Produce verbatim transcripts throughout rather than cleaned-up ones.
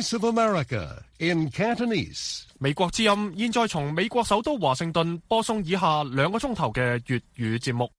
Voice of America in Cantonese。 美國之音現在從美國首都華盛頓播送以下兩個鐘頭嘅粵語節目。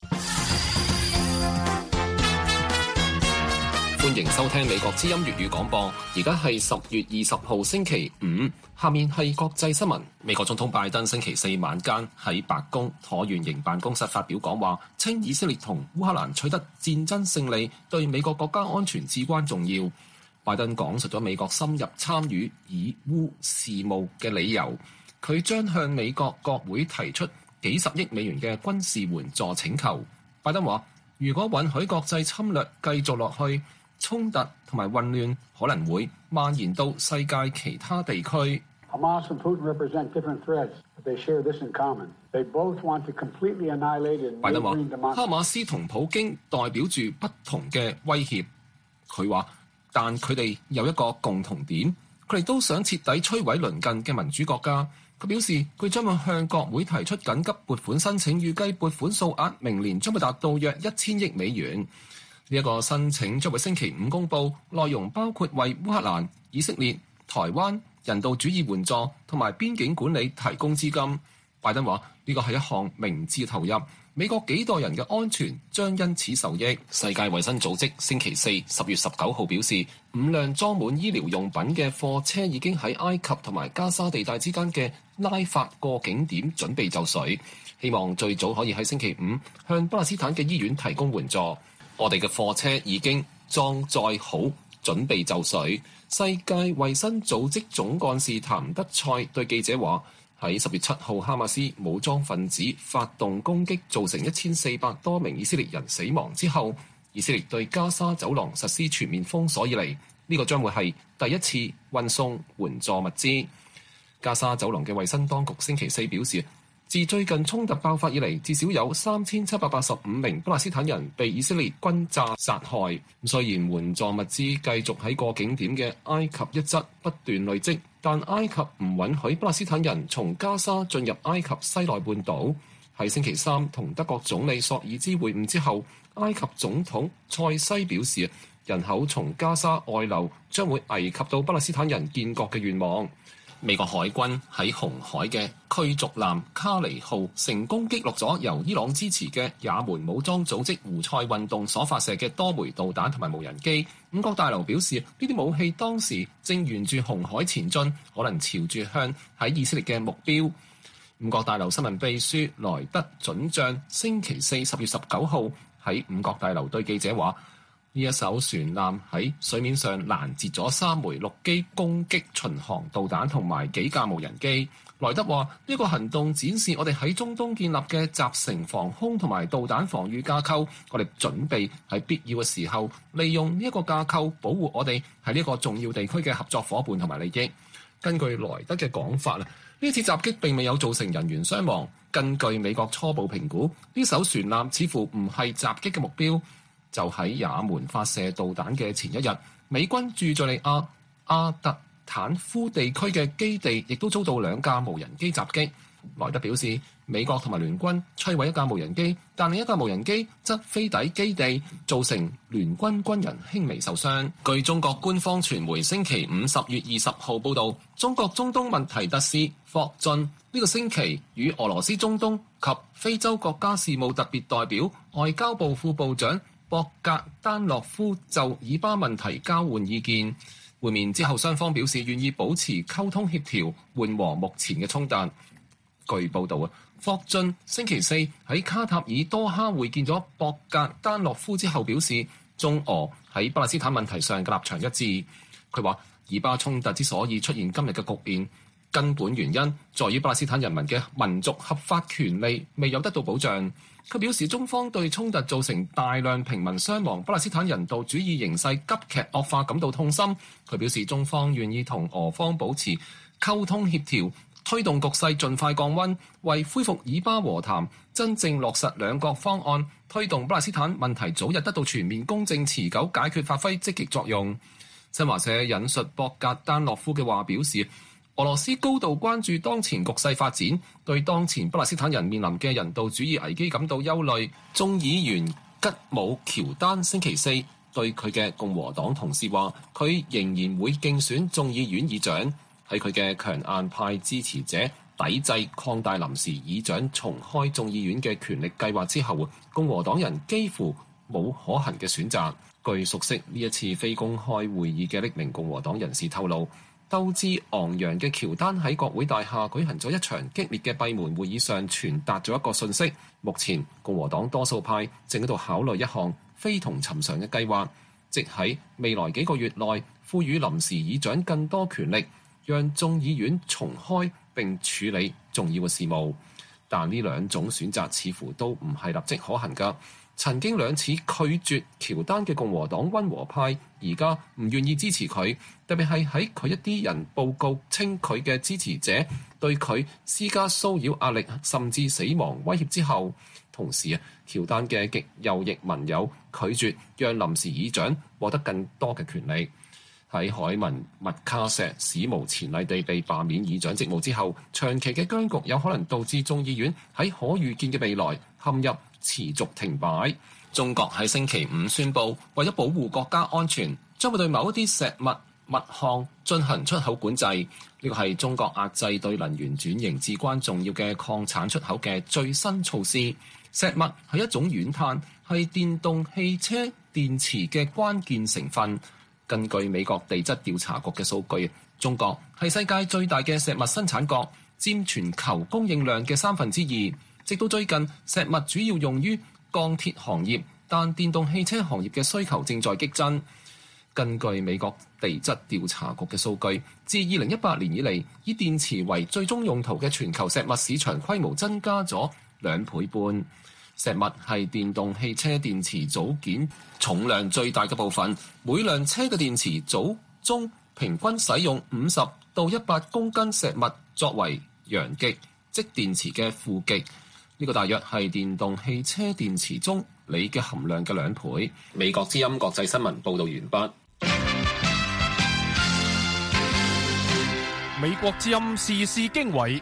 歡迎收聽美國之音粵語廣播，而家係十月二十號星期五，下面係國際新聞。美國總統拜登星期四晚間喺白宮橢圓形辦公室發表講話，稱以色列同烏克蘭取得戰爭勝利對美國國家安全至關重要。拜登講述咗美國深入參與以烏事務嘅理由，佢將向美國國會提出幾十億美元嘅軍事援助請求。拜登話，如果允許國際侵略繼續落去，衝突同埋混亂可能會蔓延到世界其他地區。 Hamas and Putin represent different threats, but they share this in common. They both want to completely annihilate a neighboring democracy. 哈馬斯同普京代表住不同嘅威脅。佢話，但佢哋有一個共同點，佢哋都想徹底摧毀鄰近嘅民主國家。佢表示，佢將會向國會提出緊急撥款申請，預計撥款數額明年將會達到約一千億美元。呢一個申請將會星期五公佈，內容包括為烏克蘭、以色列、台灣人道主義援助同埋邊境管理提供資金。拜登話，呢個係一項明智投入，美國幾代人嘅安全將因此受益。世界衛生組織星期四十月十九號表示，五輛裝滿醫療用品嘅貨車已經喺埃及同埋加沙地帶之間嘅拉法過境點準備就緒，希望最早可以喺星期五向巴勒斯坦嘅醫院提供援助。我哋嘅貨車已經裝載好，準備就緒。世界衛生組織總幹事譚德塞對記者話，喺十月七號哈馬斯武裝分子發動攻擊，造成一千四百多名以色列人死亡之後，以色列對加沙走廊實施全面封鎖以嚟，呢個將會係第一次運送援助物資。加沙走廊嘅衛生當局星期四表示，自最近衝突爆發以嚟，至少有三千七百八十五名巴勒斯坦人被以色列轟炸殺害。雖然援助物資繼續喺過境點嘅埃及一側不斷累積，但埃及唔允許巴勒斯坦人從加沙進入埃及西奈半島。喺星期三同德國總理索爾茲會晤之後，埃及總統塞西表示，人口從加沙外流將會危及到巴勒斯坦人建國嘅願望。美國海軍喺紅海嘅驅逐艦卡尼號成功擊落咗由伊朗支持嘅也門武裝組織胡塞運動所發射嘅多枚導彈同埋無人機。五角大樓表示，呢啲武器當時正沿住紅海前進，可能朝住向喺以色列嘅目標。五角大樓新聞秘書萊德准將星期四十月十九號喺五角大樓對記者話，呢一艘船艦喺水面上攔截咗三枚陸基攻擊巡航導彈同埋幾架無人機。萊德話，呢個行動展示我哋喺中東建立嘅集成防空同埋導彈防禦架構，我哋準備喺必要嘅時候利用呢一個架構保護我哋喺呢個重要地區嘅合作夥伴同埋利益。根據萊德嘅講法啊，呢次襲擊並未有造成人員傷亡。根據美國初步評估，呢艘船艦似乎唔係襲擊嘅目標。就喺也門發射導彈嘅前一日，美軍駐敘利亞阿特坦夫地區嘅基地亦都遭到兩架無人機襲擊。萊德表示，美國同埋聯軍摧毀一架無人機，但另一架無人機則飛抵基地，造成聯軍軍人輕微受傷。據中國官方傳媒星期五十月二十號報導，中國中東問題特使霍俊呢個星期與俄羅斯中東及非洲國家事務特別代表、外交部副部長博格丹諾夫就以巴問題交換意見。會面之後，雙方表示願意保持溝通協調，緩和目前嘅衝突。據報道啊，霍俊星期四喺卡塔爾多哈會見咗博格丹諾夫之後，表示中俄喺巴勒斯坦問題上嘅立場一致。佢話，以巴衝突之所以出現今日嘅局面，根本原因在於巴勒斯坦人民嘅民族合法權利未有得到保障。佢表示，中方對衝突造成大量平民傷亡、巴勒斯坦人道主義形勢急劇惡化感到痛心。佢表示，中方願意同俄方保持溝通協調，推動局勢盡快降溫，為恢復以巴和談、真正落實兩國方案、推動巴勒斯坦問題早日得到全面公正持久解決發揮積極作用。新華社引述博格丹諾夫嘅話表示，俄羅斯高度關注當前局勢發展，對當前巴勒斯坦人面臨嘅人道主義危機感到憂慮。眾議員吉姆喬丹星期四對佢嘅共和黨同事話，佢仍然會競選眾議院議長。喺佢嘅強硬派支持者抵制擴大臨時議長重開眾議院嘅權力計劃之後，共和黨人幾乎冇可行嘅選擇。據熟悉呢一次非公開會議嘅匿名共和黨人士透露，鬥志昂揚嘅喬丹喺國會大廈舉行咗一場激烈嘅閉門會議上傳達咗一個訊息：目前共和黨多數派正喺度考慮一項非同尋常嘅計劃，即喺未來幾個月內賦予臨時議長更多權力，讓眾議院重開並處理重要嘅事務。但呢兩種選擇似乎都唔係立即可行㗎。曾經兩次拒絕喬丹嘅共和黨溫和派，而家唔願意支持佢，特別係喺佢一啲人報告稱佢嘅支持者對佢施加騷擾壓力甚至死亡威脅之後。同時啊，喬丹嘅極右翼盟友拒絕讓臨時議長獲得更多嘅權力。喺海文麥卡錫史無前例地被罷免議長職務之後，長期嘅僵局有可能導致眾議院喺可預見嘅未來陷入持續停擺。中國喺星期五宣布，為咗保護國家安全，將會對某一啲石墨物項進行出口管制。呢個係中國壓制對能源轉型至關重要嘅礦產出口嘅最新措施。石墨係一種軟碳，係電動汽車電池嘅關鍵成分。根據美國地質調查局嘅數據，中國係世界最大嘅石墨生產國，佔全球供應量嘅三分之二。直到最近，石墨主要用於鋼鐵行業，但電動汽車行業嘅需求正在激增。根據美國地質調查局嘅數據，自二零一八年以嚟，以電池為最終用途嘅全球石墨市場規模增加咗兩倍半。石墨係電動汽車電池組件重量最大嘅部分，每輛車嘅電池組中平均使用五十到一百公斤石墨作為陽極，即電池嘅負極。呢個大約係電動汽車電池中鋰嘅含量嘅兩倍。美國之音國際新聞報道完畢。 美國之音時事經緯。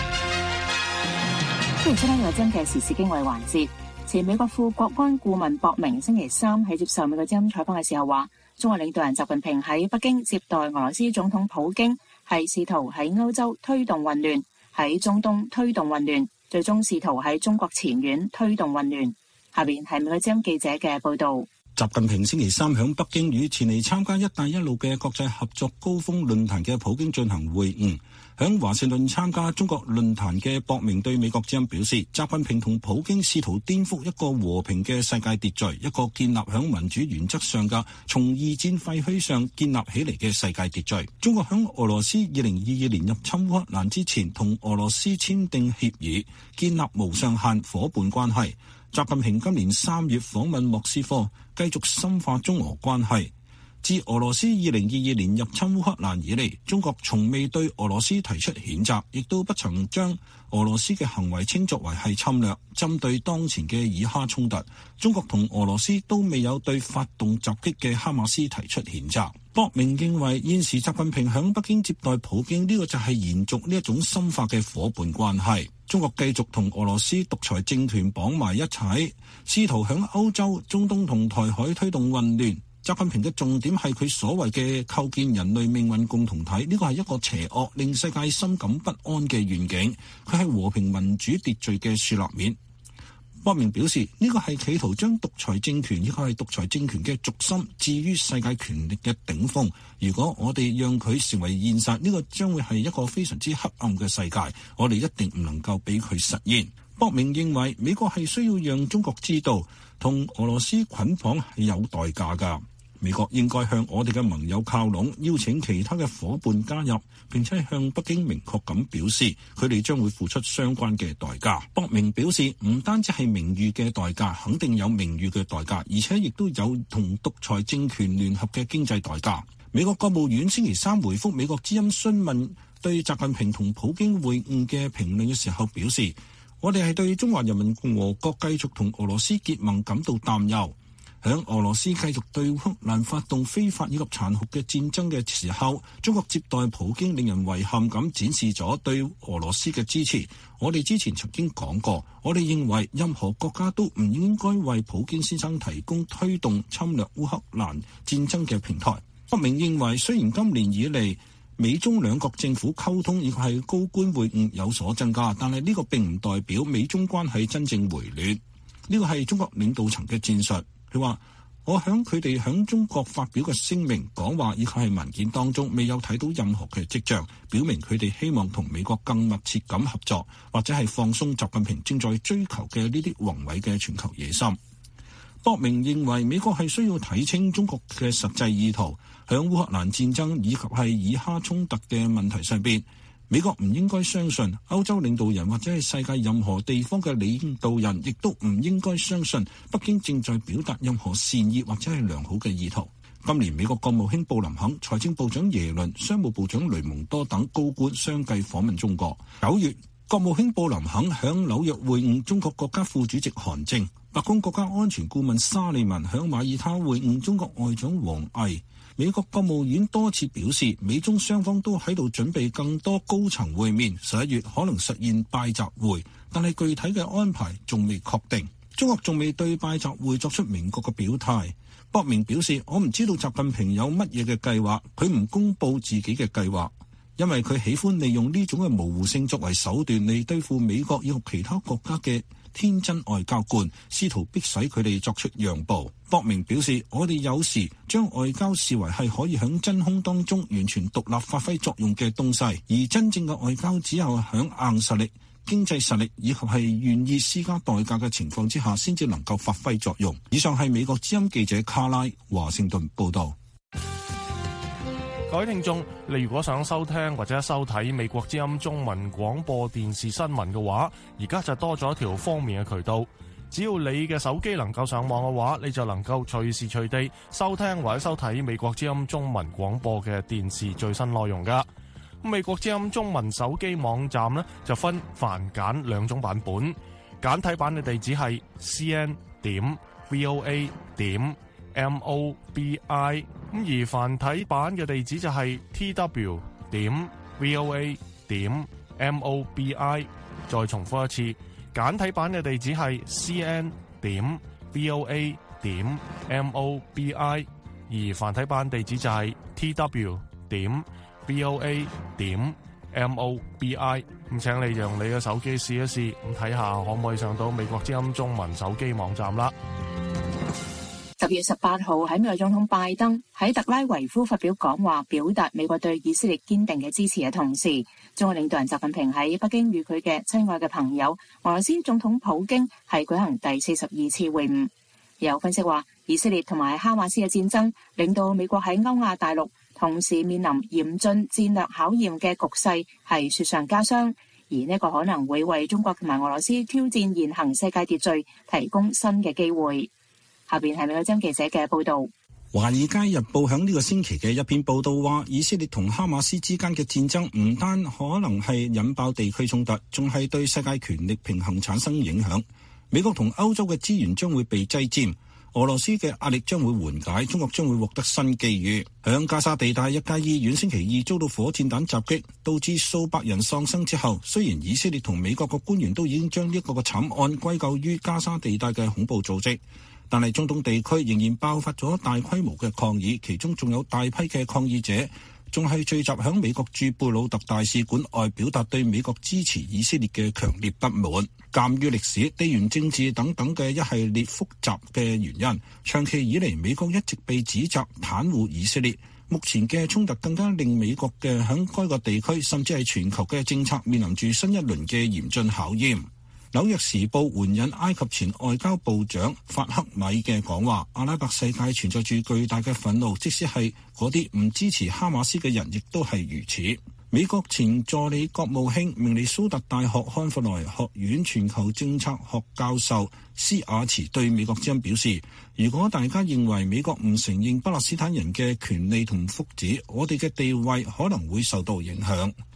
歡迎收聽我真嘅時事經緯環節。前美國副國安顧問博明星期三喺接受美國之音採訪嘅時候話，中國領導人習近平喺北京接待俄羅斯總統普京，係試圖喺歐洲推動混亂，喺中東推動混亂，最終試圖喺中國前院推動混亂。下邊係美國之音記者嘅報道。 習近平星期三響北京與前嚟參加一帶一路嘅國際合作高峰論壇嘅普京進行會晤。響華盛頓參加中國論壇嘅博明對美國之音表示，習近平同普京試圖顛覆一個和平嘅世界秩序，一個建立響民主原則上嘅從二戰廢墟上建立起嚟嘅世界秩序。中國響俄羅斯二零二二年入侵烏克蘭之前，同俄羅斯簽訂協議，建立無上限夥伴關係。習近平今年三月訪問莫斯科，繼續深化中俄關係。自俄羅斯二零二二年入侵烏克蘭以嚟，中國從未對俄羅斯提出譴責，亦都不曾將俄羅斯嘅行為稱作為係侵略。針對當前嘅以哈衝突，中國同俄羅斯都未有對發動襲擊嘅哈馬斯提出譴責。博明認為，現時習近平響北京接待普京，呢個就係延續呢一種深化嘅夥伴關係。中國繼續同俄羅斯獨裁政權綁埋一齊，試圖響歐洲、中東同台海推動混亂。習近平嘅重點係佢所謂嘅構建人類命運共同體，呢個係一個邪惡令世界深感不安嘅願景，佢係和平民主秩序嘅樹立面。博明表示，呢個係企圖將獨裁政權，呢個係獨裁政權嘅軸心置於世界權力嘅頂峰。如果我哋讓佢成為現實，呢個將會係一個非常之黑暗嘅世界，我哋一定唔能夠俾佢實現。博明認為，美國係需要讓中國知道，同俄羅斯捆綁係有代價㗎。美國應該向我哋嘅盟友靠攏，邀請其他嘅夥伴加入，並且向北京明確咁表示，佢哋將會付出相關嘅代價。博明表示，唔單止係名譽嘅代價，肯定有名譽嘅代價，而且亦都有同獨裁政權聯合嘅經濟代價。美國國務院星期三回覆美國之音詢問對習近平同普京會晤嘅評論嘅時候表示，我哋係對中華人民共和國繼續同俄羅斯結盟感到擔憂。 響俄羅斯繼續對烏克蘭發動非法以及殘酷嘅戰爭嘅時候，中國接待普京令人遺憾咁展示咗對俄羅斯嘅支持。我哋之前曾經講過，我哋認為任何國家都唔應該為普京先生提供推動侵略烏克蘭戰爭嘅平台。博明認為，雖然今年以嚟美中兩國政府溝通亦係高官會晤有所增加，但係呢個並唔代表美中關係真正回暖。呢個係中國領導層嘅戰術。佢話：我響佢哋響中國發表嘅聲明、講話以及係文件當中，未有睇到任何嘅跡象，表明佢哋希望同美國更密切咁合作，或者係放鬆習近平正在追求嘅呢啲宏偉嘅全球野心。博明認為美國係需要睇清中國嘅實際意圖，響烏克蘭戰爭以及係以哈衝突嘅問題上邊。美國唔應該相信歐洲領導人或者係世界任何地方嘅領導人，亦都唔應該相信北京正在表達任何善意或者係良好嘅意圖。今年美國國務卿布林肯、財政部長耶倫、商務部長雷蒙多等高官相繼訪問中國。九月，國務卿布林肯響紐約會晤中國國家副主席韓正，白宮國家安全顧問沙利文響馬耳他會晤中國外長王毅。美國國務院多次表示，美中雙方都喺度準備更多高層會面，十一月可能實現拜習會，但係具體嘅安排仲未確定。中國仲未對拜習會作出明確嘅表態。博明表示，我唔知道習近平有乜嘢嘅計劃，佢唔公佈自己嘅計劃，因為佢喜歡利用呢種嘅模糊性作為手段嚟對付美國以及其他國家嘅天真外交官，試圖迫使佢哋作出讓步。博明表示，我哋有時將外交視為係可以響真空當中完全獨立發揮作用嘅東西，而真正嘅外交只有響硬實力、經濟實力以及係願意施加代價嘅情況之下，先至能夠發揮作用。以上係美國之音記者卡拉華盛頓報道。 各位聽眾，你如果想收聽或者收睇美國之音中文廣播電視新聞嘅話，而家就多咗一條方便嘅渠道。只要你嘅手機能夠上網嘅話，你就能夠隨時隨地收聽或者收睇美國之音中文廣播嘅電視最新內容噶。美國之音中文手機網站呢，就分繁簡兩種版本，簡體版嘅地址係 c n 點 v o a 點 m o b i， 咁而繁體版嘅地址就係 t w 點 v o a 點 m o b i。 再重複一次，簡體版嘅地址係 c n 點 v o a 點 m o b i， 而繁體版地址就係 t w 點 v o a 點 m o b i。 咁請你用你嘅手機試一試，咁睇下可唔可以上到美國之音中文手機網站啦。 十月十八號喺美國總統拜登喺特拉維夫發表講話，表達美國對以色列堅定嘅支持嘅同時，中國領導人習近平喺北京與佢嘅親愛嘅朋友俄羅斯總統普京係舉行第四十二次會晤。有分析話，以色列同埋哈馬斯嘅戰爭令到美國喺歐亞大陸同時面臨嚴峻戰略考驗嘅局勢係雪上加霜，而呢個可能會為中國同埋俄羅斯挑戰現行世界秩序提供新嘅機會。下邊係美國之音記者嘅報道。 華爾街日報響呢個星期嘅一篇報道話，以色列同哈馬斯之間嘅戰爭唔單可能係引爆地區衝突，仲係對世界權力平衡產生影響。美國同歐洲嘅資源將會被擠佔，俄羅斯嘅壓力將會緩解，中國將會獲得新機遇。響加沙地帶一家醫院星期二遭到火箭彈襲擊，導致數百人喪生之後，雖然以色列同美國嘅官員都已經將呢一個嘅慘案歸咎於加沙地帶嘅恐怖組織，但係中東地區仍然爆發咗大規模嘅抗議，其中仲有大批嘅抗議者仲係聚集響美國駐貝魯特大使館外，表達對美國支持以色列嘅強烈不滿。鑑於歷史、地緣政治等等嘅一系列複雜嘅原因，長期以嚟美國一直被指責袒護以色列。目前嘅衝突更加令美國嘅響該個地區甚至係全球嘅政策面臨住新一輪嘅嚴峻考驗。紐約時報援引埃及前外交部長法克米嘅講話，阿拉伯世界存在住巨大嘅憤怒，即使係嗰啲唔支持哈馬斯嘅人，亦都係如此。美國前助理國務卿、明尼蘇達大學漢弗萊學院全球政策學教授施亞茨對美國之音表示，如果大家認為美國唔承認巴勒斯坦人嘅權利同福祉，我哋嘅地位可能會受到影響。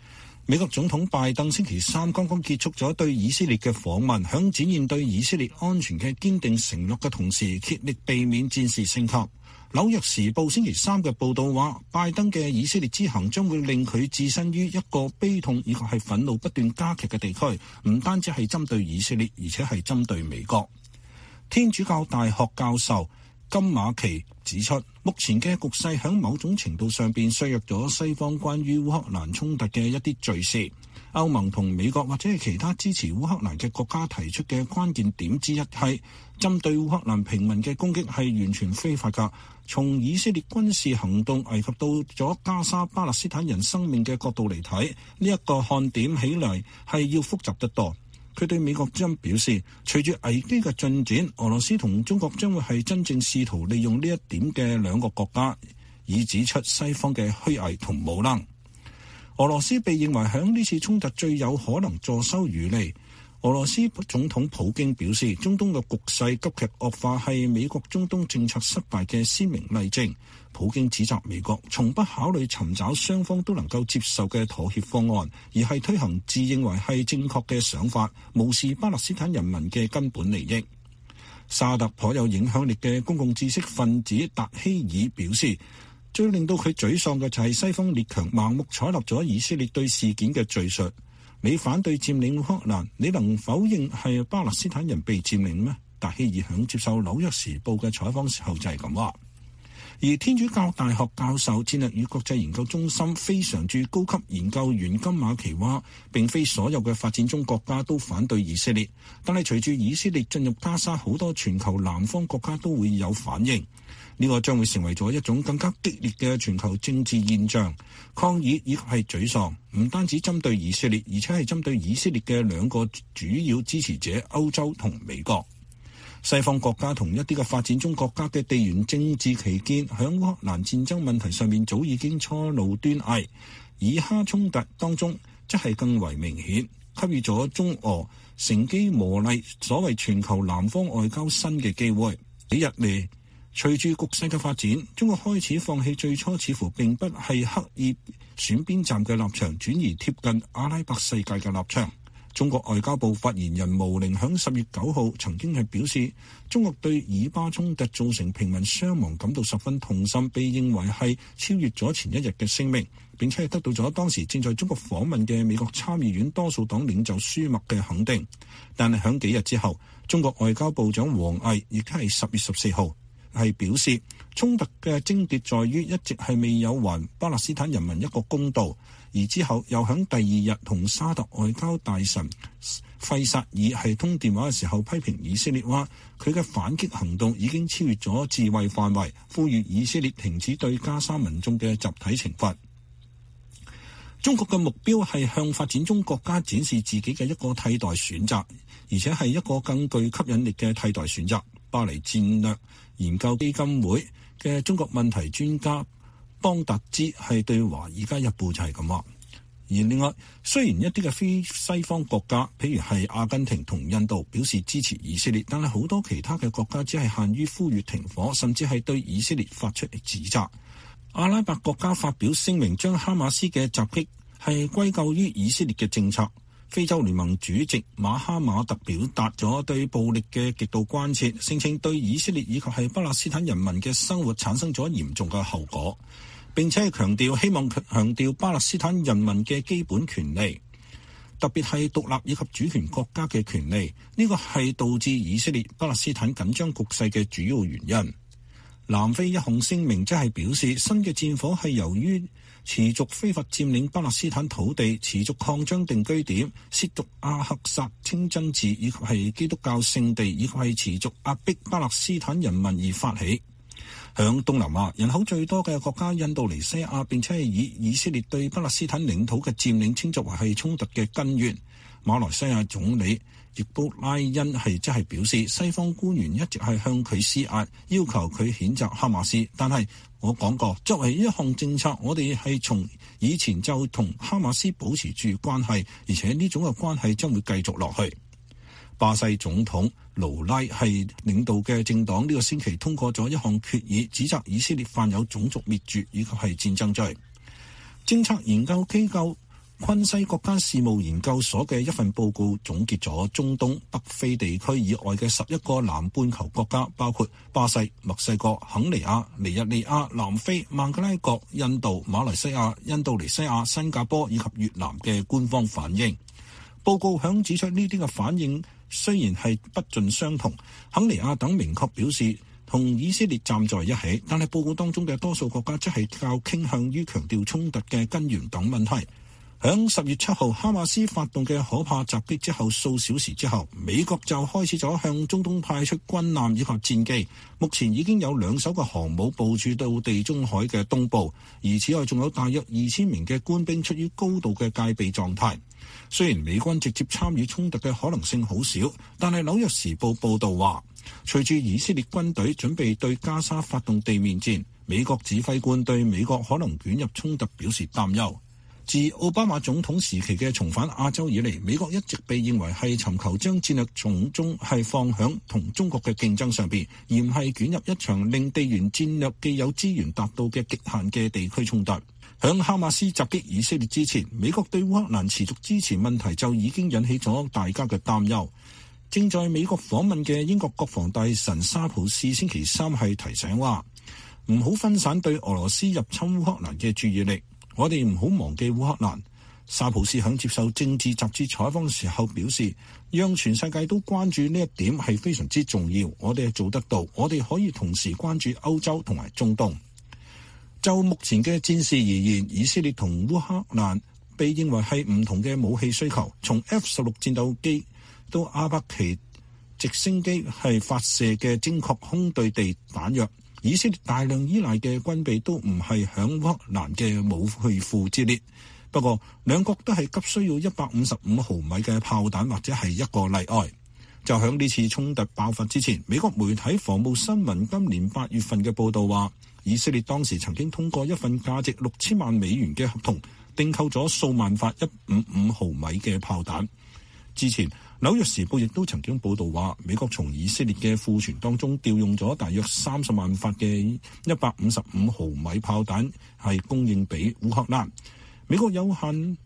美國總統拜登星期三剛剛結束咗對以色列嘅訪問，響展現對以色列安全嘅堅定承諾嘅同時，竭力避免戰事升級。紐約時報星期三嘅報道話，拜登嘅以色列之行將會令佢置身於一個悲痛以及係憤怒不斷加劇嘅地區，唔單止係針對以色列，而且係針對美國。天主教大學教授金馬奇指出，目前嘅局勢喺某種程度上邊削弱咗西方關於烏克蘭衝突嘅一啲敘事。歐盟同美國或者係其他支持烏克蘭嘅國家提出嘅關鍵點之一係，針對烏克蘭平民嘅攻擊係完全非法㗎。從以色列軍事行動危及到咗加沙巴勒斯坦人生命嘅角度嚟睇，呢一個看點起嚟係要複雜得多。佢對美國之音表示，隨住危機嘅進展，俄羅斯同中國將會係真正試圖利用呢一點嘅兩個國家，以指出西方嘅虛偽同無能。俄羅斯被認為響呢次衝突最有可能坐收漁利。俄羅斯總統普京表示，中東嘅局勢急劇惡化係美國中東政策失敗嘅鮮明例證。普京指責美國從不考慮尋找雙方都能夠接受嘅妥協方案，而係推行自認為係正確嘅想法，無視巴勒斯坦人民嘅根本利益。沙特頗有影響力嘅公共知識分子達希爾表示，最令到佢沮喪嘅就係西方列強盲目採納咗以色列對事件嘅敘述。你反對佔領烏克蘭，你能否認係巴勒斯坦人被佔領咩？達希爾響接受紐約時報嘅採訪時候就係咁話。而天主教大學教授戰略與國際研究中心非常駐高級研究員金馬奇話，並非所有嘅發展中國家都反對以色列，但係隨住以色列進入加沙，好多全球南方國家都會有反應。呢個將會成為咗一種更加激烈嘅全球政治現象，抗議亦係沮喪，唔單止針對以色列，而且係針對以色列嘅兩個主要支持者歐洲同美國。西方國家同一啲嘅發展中國家嘅地緣政治歧見，響烏克蘭戰爭問題上面早已經初露端倪，以哈衝突當中則係更為明顯，給予咗中俄乘機磨礪所謂全球南方外交新嘅機會。幾日嚟，隨住局勢嘅發展，中國開始放棄最初似乎並不係刻意選邊站嘅立場，轉而貼近阿拉伯世界嘅立場。中國外交部發言人毛寧響十月九號曾經係表示，中國對以巴衝突造成平民傷亡感到十分痛心，被認為係超越咗前一日嘅聲明，並且係得到咗當時正在中國訪問嘅美國參議院多數黨領袖舒默嘅肯定。但係響幾日之後，中國外交部長王毅亦都係十月十四號係表示，衝突嘅症結在於一直係未有還巴勒斯坦人民一個公道。而之後又響第二日同沙特外交大臣費薩爾係通電話嘅時候，批評以色列話佢嘅反擊行動已經超越咗自衛範圍，呼籲以色列停止對加沙民眾嘅集體懲罰。中國嘅目標係向發展中國家展示自己嘅一個替代選擇，而且係一個更具吸引力嘅替代選擇。巴黎戰略研究基金會嘅中國問題專家邦達茲係對華爾街日報就係咁話。而另外，雖然一啲嘅非西方國家，譬如係阿根廷同印度表示支持以色列，但係好多其他嘅國家只係限於呼籲停火，甚至係對以色列發出指責。阿拉伯國家發表聲明，將哈馬斯嘅襲擊係歸咎於以色列嘅政策。非洲聯盟主席馬哈馬特表達咗對暴力嘅極度關切，聲稱對以色列以及係巴勒斯坦人民嘅生活產生咗嚴重嘅後果，並且係強調希望強調巴勒斯坦人民嘅基本權利，特別係獨立以及主權國家嘅權利。呢個係導致以色列巴勒斯坦緊張局勢嘅主要原因。南非一項聲明即係表示，新嘅戰火係由於持續非法佔領巴勒斯坦土地、持續擴張定居點、褻瀆阿克薩清真寺以及係基督教聖地，以及係持續壓迫巴勒斯坦人民而發起。響東南亞人口最多嘅國家印度尼西亞，並且係以以色列對巴勒斯坦領土嘅佔領稱作為係衝突嘅根源。馬來西亞總理易卜拉恩係即係表示，西方官員一直係向佢施壓，要求佢譴責哈馬斯。但係我講過，作為一項政策，我哋係從以前就同哈馬斯保持住關係，而且呢種嘅關係將會繼續落去。巴西總統盧拉係領導嘅政黨呢個星期通過咗一項決議，指責以色列犯有種族滅絕以及係戰爭罪。政策研究機構昆西國家事務研究所嘅一份報告總結咗中東北非地區以外嘅十一個南半球國家，包括巴西、墨西哥、肯尼亞、尼日利亞、南非、孟加拉國、印度、馬來西亞、印度尼西亞、新加坡以及越南嘅官方反應。報告響指出，呢啲嘅反應雖然係不盡相同，肯尼亞等明確表示同以色列站在一起，但係報告當中嘅多數國家則係較傾向於強調衝突嘅根源等問題。響十月七號哈馬斯發動嘅可怕襲擊之後數小時之後，美國就開始咗向中東派出軍艦以及戰機，目前已經有兩艘嘅航母部署到地中海嘅東部，而此外仲有大約二千名嘅官兵處於高度嘅戒備狀態。雖然美軍直接參與衝突嘅可能性好少，但係紐約時報報道話，隨住以色列軍隊準備對加沙發動地面戰，美國指揮官對美國可能捲入衝突表示擔憂。自奧巴馬總統時期嘅重返亞洲以嚟，美國一直被認為係尋求將戰略重中係放響同中國嘅競爭上邊，而唔係捲入一場令地緣戰略既有資源達到嘅極限嘅地區衝突。響哈馬斯襲擊以色列之前，美國對烏克蘭持續支持問題就已經引起咗大家嘅擔憂。正在美國訪問嘅英國國防大臣沙普斯星期三係提醒話，唔好分散對俄羅斯入侵烏克蘭嘅注意力。我哋唔好忘記烏克蘭。沙普斯響接受政治雜誌採訪嘅時候表示，讓全世界都關注呢一點係非常之重要。我哋係做得到，我哋可以同時關注歐洲同埋中東。就目前嘅戰事而言，以色列同烏克蘭被認為係唔同嘅武器需求，從 F 十六戰鬥機到阿帕奇直升機係發射嘅精確空對地彈藥。以色列大量依賴嘅軍備都唔係響烏克蘭嘅武器庫之列，不過兩國都係急需要一百五十五毫米嘅炮彈，或者係一個例外。就響呢次衝突爆發之前，美國媒體防務新聞今年八月份嘅報道話，以色列當時曾經通過一份價值六千萬美元嘅合同，訂購咗數萬發一五五毫米嘅炮彈。之前紐約時報亦都曾經報道話，美國從以色列嘅庫存當中調用咗大約三十萬發嘅一百五十五毫米炮彈，係供應俾烏克蘭。美國有限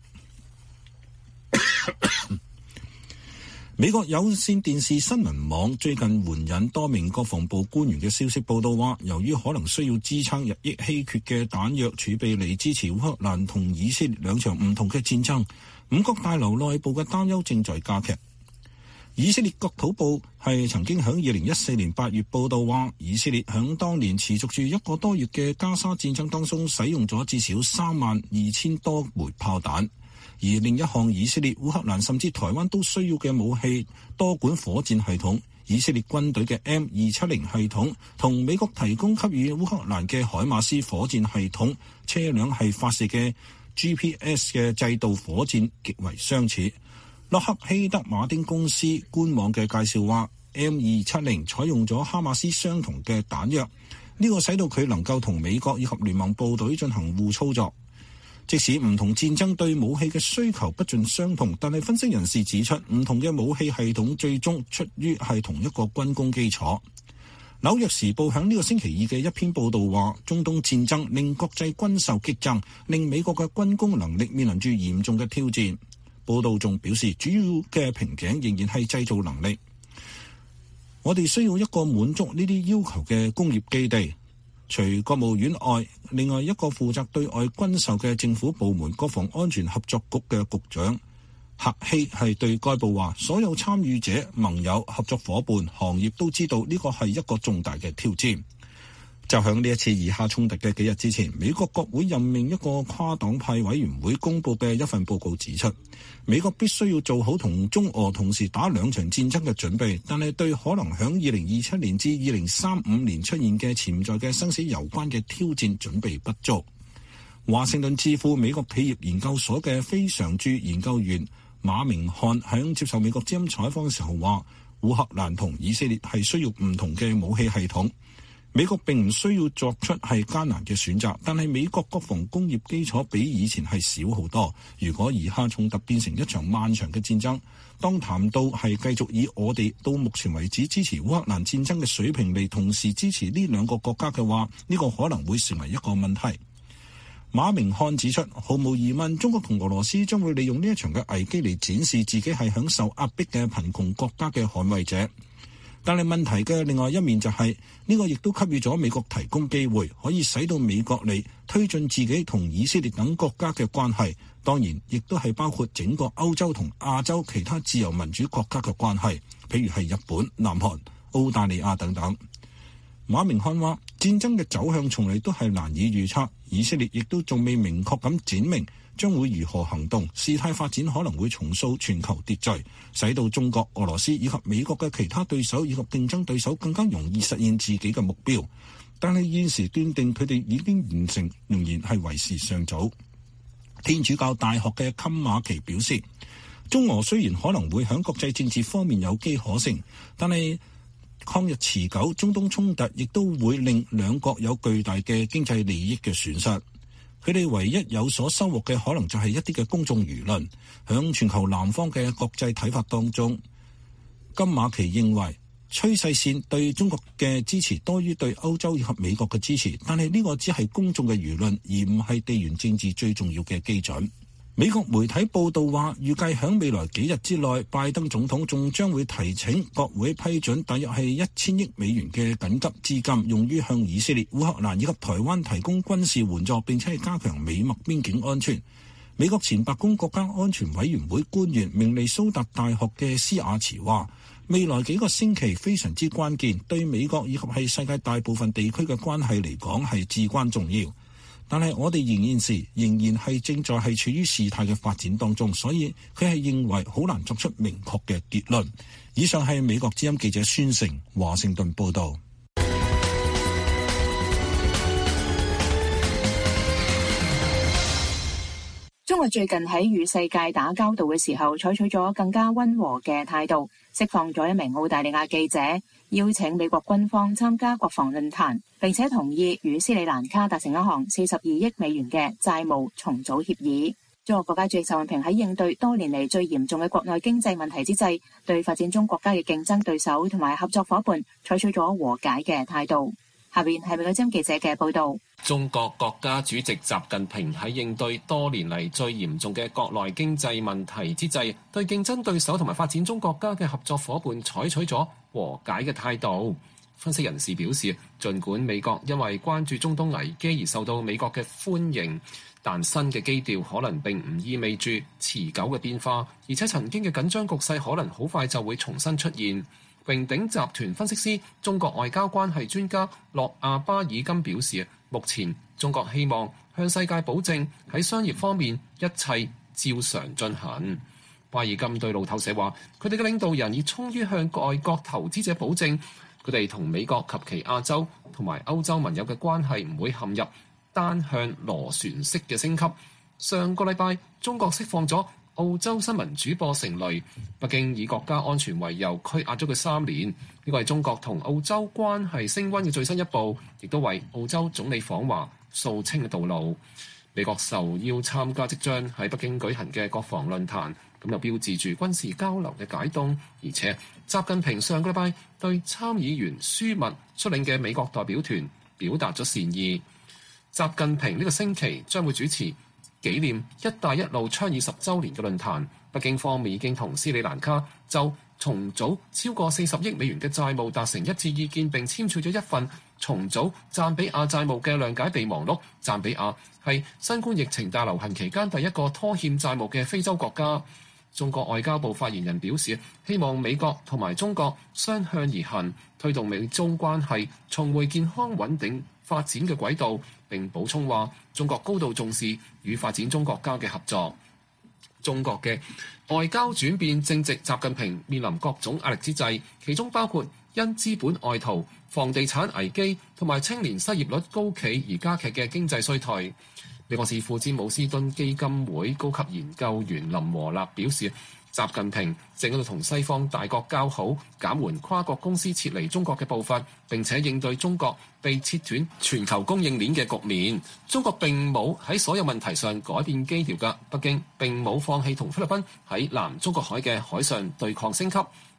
美國有線電視新聞網最近援引多名國防部官員嘅消息報道話，由於可能需要支撐日益稀缺嘅彈藥儲備嚟支持烏克蘭同以色列兩場唔同嘅戰爭，五角大樓內部嘅擔憂正在加劇。以色列國土部係曾經響二零一四年八月報道話，以色列響當年持續住一個多月嘅加沙戰爭當中使用咗至少三萬二千多枚炮彈。而另一項以色列、烏克蘭甚至台灣都需要嘅武器多管火箭系統，以色列軍隊嘅 M 二七零系統同美國提供給予烏克蘭嘅海馬斯火箭系統車輛係發射嘅 G P S 嘅制導火箭極為相似。洛克希德馬丁公司官網嘅介紹話， M 二七零採用咗哈馬斯相同嘅彈藥，呢個使到佢能夠同美國以及聯盟部隊進行互操作。即使唔同戰爭對武器嘅需求不盡相同，但係分析人士指出，唔同嘅武器系統最終出於係同一個軍工基礎。紐約時報響呢個星期二嘅一篇報道話，中東戰爭令國際軍售激增，令美國嘅軍工能力面臨住嚴重嘅挑戰。報道仲表示，主要嘅瓶頸仍然係製造能力。我哋需要一個滿足呢啲要求嘅工業基地。除國務院外，另外一個負責對外軍售嘅政府部門國防安全合作局嘅局長克希係對該報話，所有參與者、盟友、合作夥伴、行業都知道呢個係一個重大嘅挑戰。就響呢一次以哈衝突嘅幾日之前，美國國會任命一個跨黨派委員會公佈嘅一份報告指出，美國必須要做好同中俄同時打兩場戰爭嘅準備，但係對可能響二零二七年至二零三五年出現嘅潛在嘅生死攸關嘅挑戰準備不足。華盛頓智庫美國企業研究所嘅非常駐研究員馬明漢喺接受美國之音採訪嘅時候話，烏克蘭同以色列係需要唔同嘅武器系統。美國並唔需要作出係艱難嘅選擇，但係美國國防工業基礎比以前係少好多。如果以哈衝突變成一場漫長嘅戰爭，當談到係繼續以我哋到目前為止支持烏克蘭戰爭嘅水平嚟同時支持呢兩個國家嘅話，呢個可能會成為一個問題。 馬明漢指出，毫無疑問，中國同俄羅斯將會利用呢一場嘅危機嚟展示自己係享受壓迫嘅貧窮國家嘅捍衛者。但係問題嘅另外一面就係，呢個亦都給予咗美國提供機會，可以使到美國嚟推進自己同以色列等國家嘅關係，當然亦都係包括整個歐洲同亞洲其他自由民主國家嘅關係，譬如係日本、南韓、澳大利亞等等。馬明漢話，戰爭嘅走向從嚟都係難以預測，以色列亦都仲未明確咁展明將會如何行動，事態發展可能會重塑全球秩序，使到中國、俄羅斯以及美國嘅其他對手以及競爭對手更加容易實現自己嘅目標。但係現時斷定佢哋已經完成，仍然係為時尚早。天主教大學嘅金馬奇表示，中俄雖然可能會喺國際政治方面有機可乘，但係抗日持久，中東衝突亦都會令兩國有巨大嘅經濟利益嘅損失。佢哋唯一有所收穫嘅可能就係一啲嘅公眾輿論。響全球南方嘅國際睇法當中，金馬奇認為趨勢線對中國嘅支持多於對歐洲以及美國嘅支持，但係呢個只係公眾嘅輿論，而唔係地緣政治最重要嘅基準。美國媒體報道話，預計喺未來幾日之內，拜登總統仲將會提請國會批准大約係一千億美元嘅緊急資金，用於向以色列、烏克蘭以及台灣提供軍事援助，並且係加強美墨邊境安全。美國前白宮國家安全委員會官員、明尼蘇達大學嘅施雅茨話，未來幾個星期非常之關鍵，對美國以及係世界大部分地區嘅關係嚟講係至關重要。但係我哋仍然是仍然係正在係處於事態嘅發展當中，所以佢係認為好難作出明確嘅結論。以上係美國之音記者孫成華盛頓報道。 中國最近喺與世界打交道嘅時候，採取咗更加溫和嘅態度，釋放咗一名澳大利亞記者，邀請美國軍方參加國防論壇，並且同意與斯里蘭卡達成一項四十二億美元嘅債務重組協議。中國國家主席習近平喺應對多年嚟最嚴重嘅國內經濟問題之際，對發展中國家嘅競爭對手同埋合作夥伴採取咗和解嘅態度。下邊係美國之音記者嘅報道。 中國國家主席習近平喺應對多年嚟最嚴重嘅國內經濟問題之際，對競爭對手同埋發展中國家嘅合作夥伴採取咗和解嘅態度。分析人士表示，儘管美國因為關注中東危機而受到美國嘅歡迎，但新嘅基調可能並唔意味住持久嘅變化，而且曾經嘅緊張局勢可能好快就會重新出現。榮鼎集團分析師、中國外交關係專家諾亞巴爾金表示，目前中國希望向世界保證喺商業方面一切照常進行。巴爾金對路透社話，佢哋嘅領導人已衷於向外國投資者保證，佢哋同美國及其亞洲同埋歐洲盟友嘅關係唔會陷入單向螺旋式嘅升級。上個禮拜，中國釋放咗澳洲新聞主播成蕾，北京以國家安全為由拘押咗佢三年。呢個係中國同澳洲關係升溫嘅最新一步，亦都為澳洲總理訪華掃清嘅道路。美國受邀參加即將喺北京舉行嘅國防論壇，咁又標誌住軍事交流嘅解凍。而且習近平上個禮拜對參議員舒密率領嘅美國代表團表達咗善意。習近平呢個星期將會主持紀念「一帶一路」倡議十週年嘅論壇，北京方面已經同斯里蘭卡就重組超過四十億美元嘅債務達成一致意見，並簽署咗一份重組贊比亞債務嘅諒解備忘錄。贊比亞係新冠疫情大流行期間第一個拖欠債務嘅非洲國家。中國外交部發言人表示，希望美國同埋中國相向而行，推動美中關係重回健康穩定發展嘅軌道。並補充話，中國高度重視與發展中國家嘅合作。中國嘅外交轉變正值習近平面臨各種壓力之際，其中包括因資本外逃、房地產危機同埋青年失業率高企而加劇嘅經濟衰退。美國智庫詹姆斯敦基金會高級研究員林和立表示，習近平正喺度同西方大國交好，減緩跨國公司撤離中國嘅步伐，並且應對中國被切斷全球供應鏈嘅局面。中國並冇喺所有問題上改變基調㗎，北京並冇放棄同菲律賓喺南中國海嘅海上對抗升級。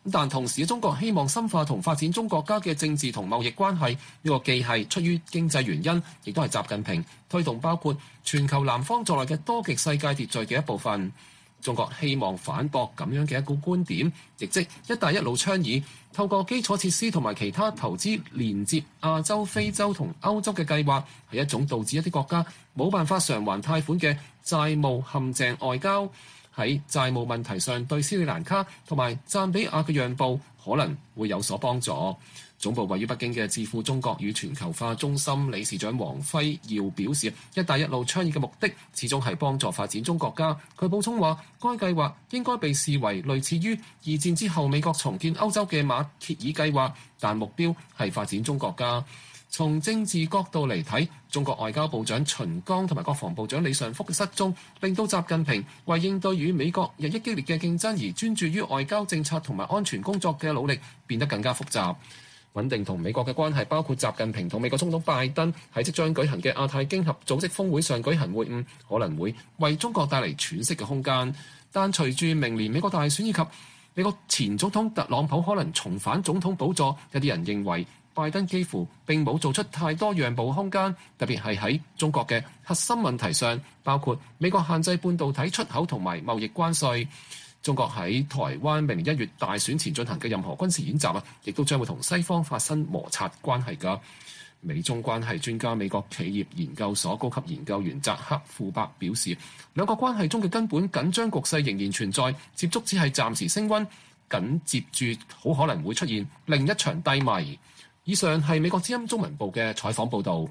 但同時中國希望深化同發展中國家嘅政治同貿易關係，呢個既係出於經濟原因，亦都係習近平推動包括全球南方在內嘅多極世界秩序嘅一部分。中國希望反駁咁樣嘅一個觀點，亦即一帶一路倡議透過基礎設施同埋其他投資連接亞洲、非洲同歐洲嘅計劃，係一種導致一啲國家冇辦法償還貸款嘅債務陷阱外交。喺債務問題上對斯里蘭卡同埋贊比亞嘅讓步可能會有所幫助。總部位於北京嘅智庫中國與全球化中心理事長王輝耀表示，一帶一路倡議嘅目的始終係幫助發展中國家。佢補充話，該計劃應該被視為類似於二戰之後美國重建歐洲嘅馬歇爾計劃，但目標係發展中國家。從政治角度嚟睇，中國外交部長秦剛同埋國防部長李尚福嘅失蹤，令到習近平為應對與美國日益激烈嘅競爭而專注於外交政策同埋安全工作嘅努力變得更加複雜。穩定同美國嘅關係包括習近平同美國總統拜登喺即將舉行嘅亞太經合組織峰會上舉行會晤，可能會為中國帶嚟喘息嘅空間。但隨住明年美國大選以及美國前總統特朗普可能重返總統寶座，有啲人認為拜登幾乎並冇做出太多讓步空間，特別係喺中國嘅核心問題上，包括美國限制半導體出口同埋貿易關稅。中國喺台灣明年一月大選前進行嘅任何軍事演習啊，亦都將會同西方發生摩擦關係㗎。美中關係專家美國企業研究所高級研究員扎克庫伯表示，兩國關係中嘅根本緊張局勢仍然存在，接觸只係暫時升溫，緊接住好可能會出現另一場低迷。以上係美國之音中文部嘅採訪報導。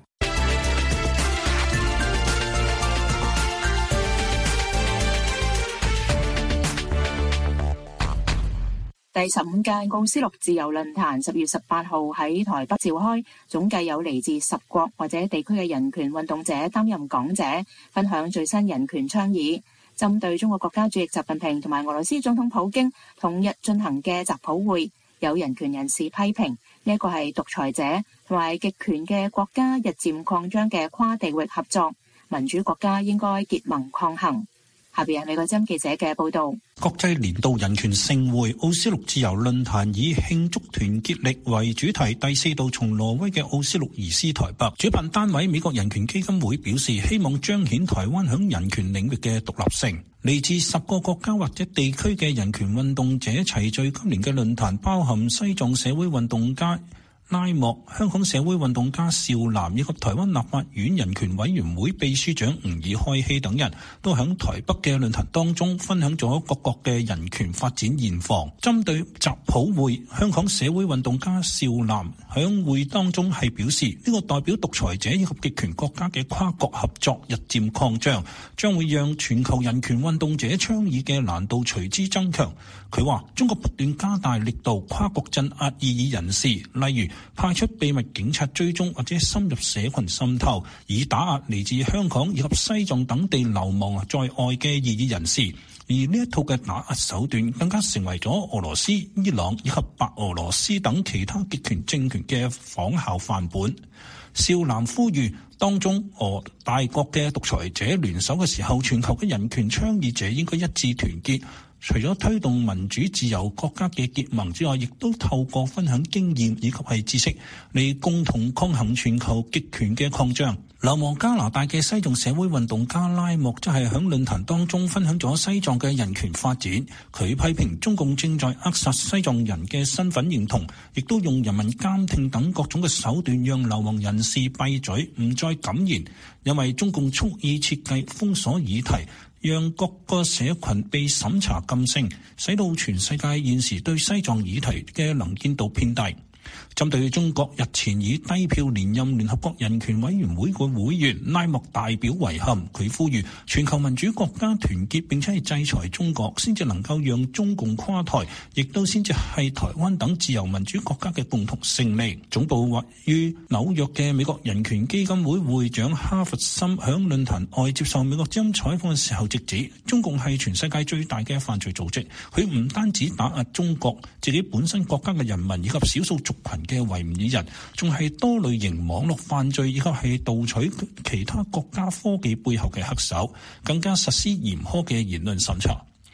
第十五屆奧斯陸自由論壇十月十八號喺台北召開，總計有嚟自十國或者地區嘅人權運動者擔任講者，分享最新人權倡議。針對中國國家主席習近平同埋俄羅斯總統普京同日進行嘅習普會，有人權人士批評呢一個係獨裁者同埋極權嘅國家日漸擴張嘅跨地域合作，民主國家應該結盟抗衡。下邊係美國之音記者嘅報道。 國際年度人權盛會奧斯陸自由論壇以慶祝團結力為主題，第四度從挪威嘅奧斯陸移師台北。主辦單位美國人權基金會表示，希望彰顯台灣響人權領域嘅獨立性。嚟自十個國家或者地區嘅人權運動者齊聚今年嘅論壇，包含西藏社會運動家拉莫、香港社會運動家邵嵐以及台灣立法院人權委員會秘書長吾爾開希等人都喺台北嘅論壇當中分享咗各國嘅人權發展現況。針對習普會，香港社會運動家邵嵐喺會當中係表示，呢個代表獨裁者以及極權國家嘅跨國合作日漸擴張，將會讓全球人權運動者倡議嘅難度隨之增強。佢話中國不斷加大力度跨國鎮壓異議人士，例如派出秘密警察追蹤或者深入社群滲透，以打壓嚟自香港以及西藏等地流亡在外嘅異議人士。而呢一套嘅打壓手段更加成為咗俄羅斯、伊朗以及白俄羅斯等其他極權政權嘅仿效範本。邵嵐呼籲當中俄大國嘅獨裁者聯手嘅時候，全球嘅人權倡議者應該一致團結。除咗推動民主自由國家嘅結盟之外，亦都透過分享經驗以及係知識嚟共同抗衡全球極權嘅擴張。流亡加拿大嘅西藏社會運動家拉莫則係喺論壇當中分享咗西藏嘅人權發展。佢批評中共正在扼殺西藏人嘅身份認同，亦都用人民監聽等各種嘅手段讓流亡人士閉嘴，唔再敢言，因為中共蓄意設計封鎖議題，讓各個社群被審查禁聲，使到全世界現時對西藏議題嘅能見度偏低。針對中國日前以低票連任聯合國人權委員會嘅會員，拉莫大表遺憾，佢呼籲全球民主國家團結並且係制裁中國，先至能夠讓中共垮台，亦都先至係台灣等自由民主國家嘅共同勝利。總部位於紐約嘅美國人權基金會會長哈佛森響論壇外接受美國之音採訪嘅時候直指，中共係全世界最大嘅犯罪組織，佢唔單止打壓中國自己本身國家嘅人民以及少數族群嘅維吾爾人，仲係多類型網絡犯罪以及係盜取其他國家科技背後嘅黑手，更加實施嚴苛嘅言論審查。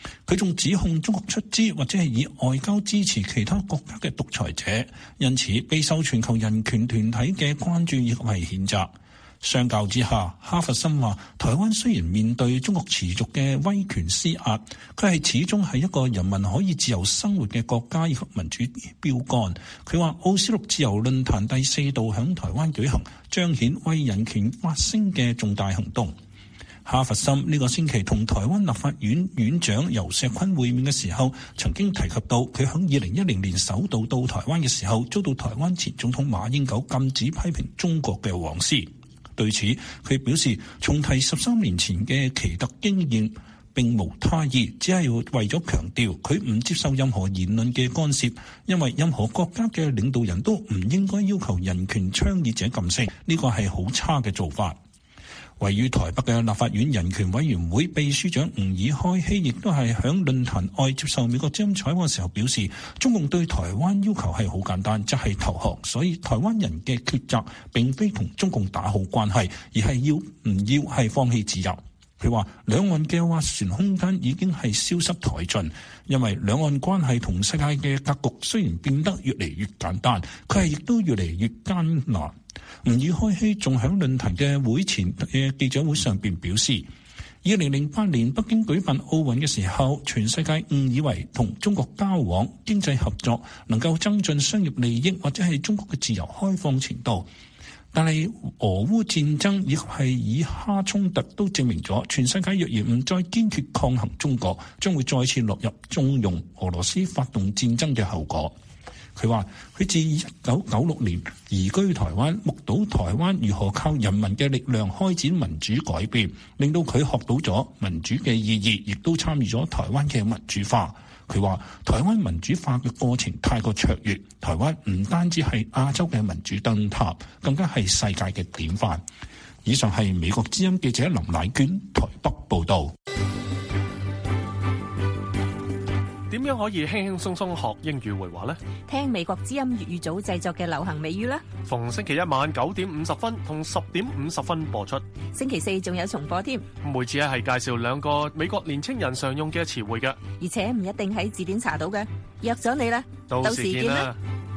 佢仲指控中國出資或者係以外交支持其他國家嘅獨裁者，因此備受全球人權團體嘅關注以及係譴責。相較之下，哈佛森話台灣雖然面對中國持續嘅威權施壓，佢係始終係一個人民可以自由生活嘅國家以及民主標杆。佢話奧斯陸自由論壇第四度響台灣舉行，彰顯為人權發聲嘅重大行動。哈佛森呢個星期同台灣立法院院長游錫堃會面嘅時候，曾經提及到佢響二零一零年首度到台灣嘅時候，遭到台灣前總統馬英九禁止批評中國嘅往事。對此，佢表示重提十三年前嘅奇特經驗並無他意，只係為咗強調佢唔接受任何言論嘅干涉，因為任何國家嘅領導人都唔應該要求人權倡議者噤聲，呢個係好差嘅做法。位於台北嘅立法院人權委員會秘書長吳爾開希亦都係響論壇外接受美國之音採訪嘅時候表示，中共對台灣要求係好簡單，即係投降，所以台灣人嘅抉擇並非同中共打好關係，而係要唔要係放棄自由。佢話兩岸嘅斡旋空間已經係消失殆盡，因為兩岸關係同世界嘅格局雖然變得越嚟越簡單，佢係亦都越嚟越艱難。吳爾開希仲喺論壇嘅會前嘅記者會上邊表示，二零零八年北京舉辦奧運嘅時候，全世界誤以為同中國交往、經濟合作能夠增進商業利益或者係中國嘅自由開放程度，但係俄烏戰爭以及係以哈衝突都證明咗，全世界若然唔再堅決抗衡中國，將會再次落入縱容俄羅斯發動戰爭嘅後果。佢話佢自一九九六年移居台灣，目睹台灣如何靠人民嘅力量開展民主改變，令到佢學到咗民主嘅意義，亦都參與咗台灣嘅民主化。佢話台灣民主化嘅過程太過卓越，台灣唔單止係亞洲嘅民主燈塔，更加係世界嘅典範。以上係美國之音記者林乃娟台北報道。 點樣可以輕輕鬆鬆學英語會話呢？ 聽美國之音粵語組製作嘅流行美語啦。 逢星期一晚九點五十分同十點五十分播出。 星期四仲有重播添。 每次咧係介紹兩個美國年青人常用嘅詞彙嘅， 而且唔一定喺字典查到嘅。約咗你啦， 到時見啦。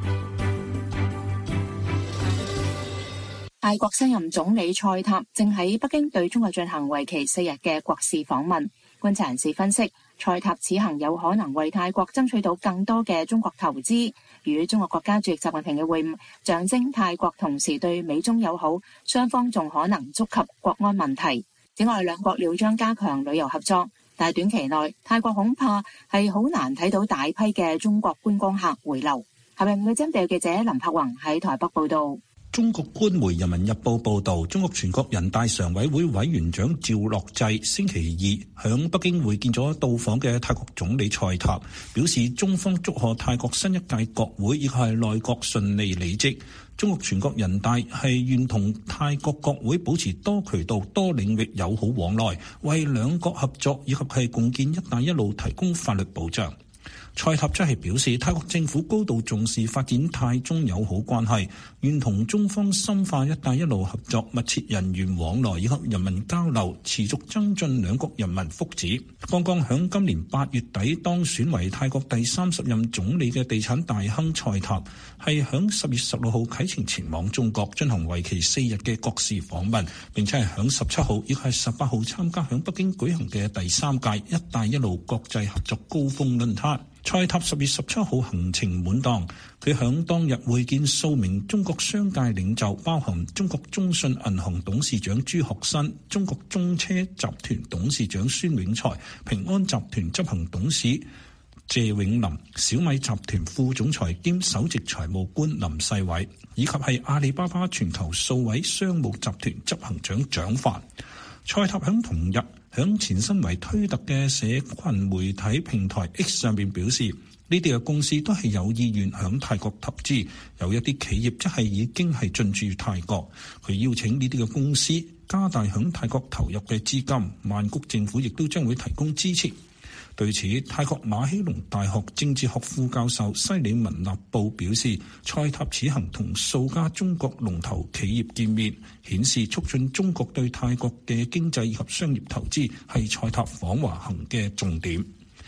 泰國新任總理蔡塔正喺北京對中國進行為期四日嘅國事訪問。觀察人士分析，蔡塔此行有可能為泰國爭取到更多嘅中國投資，與中國國家主席習近平嘅會晤，象徵泰國同時對美中友好，雙方仲可能觸及國安問題。此外，兩國料將加強旅遊合作，但係短期內泰國恐怕係好難睇到大批嘅中國觀光客回流。下面嘅針對記者林柏宏喺台北報道。 中國官媒《人民日報》報道，中國全國人大常委會委員長趙樂際星期二響北京會見咗到訪嘅泰國總理蔡塔，表示中方祝賀泰國新一屆國會以及係內閣順利履職。中國全國人大係願同泰國國會保持多渠道、多領域友好往來，為兩國合作以及係共建一帶一路提供法律保障。蔡塔則係表示，泰國政府高度重視發展泰中友好關係，願同中方深化一帶一路合作，密切人員往來以及人民交流，持續增進兩國人民福祉。剛剛響今年八月底當選為泰國第三十任總理嘅地產大亨蔡塔，係響十月十六號啟程前往中國進行為期四日嘅國事訪問，並且係響十七號亦係十八號參加響北京舉行嘅第三屆一帶一路國際合作高峰論壇。蔡塔十月十七號行程滿檔，佢響當日會見數名中國商界領袖，包含中國中信銀行董事長朱學新、中國中車集團董事長孫永才、平安集團執行董事謝永林、小米集團副總裁兼首席財務官林世偉，以及係阿里巴巴全球數位商務集團執行長蔣凡。蔡塔響同日響前身為推特嘅社群媒體平台 X 上邊表示，呢啲嘅公司都係有意願響泰國投資，有一啲企業即係已經係進駐泰國。佢邀請呢啲嘅公司加大響泰國投入嘅資金，曼谷政府亦都將會提供支持。對此，泰國馬希龍大學政治學副教授西里文納布表示，蔡塔此行同數家中國龍頭企業見面，顯示促進中國對泰國嘅經濟及商業投資係蔡塔訪華行嘅重點。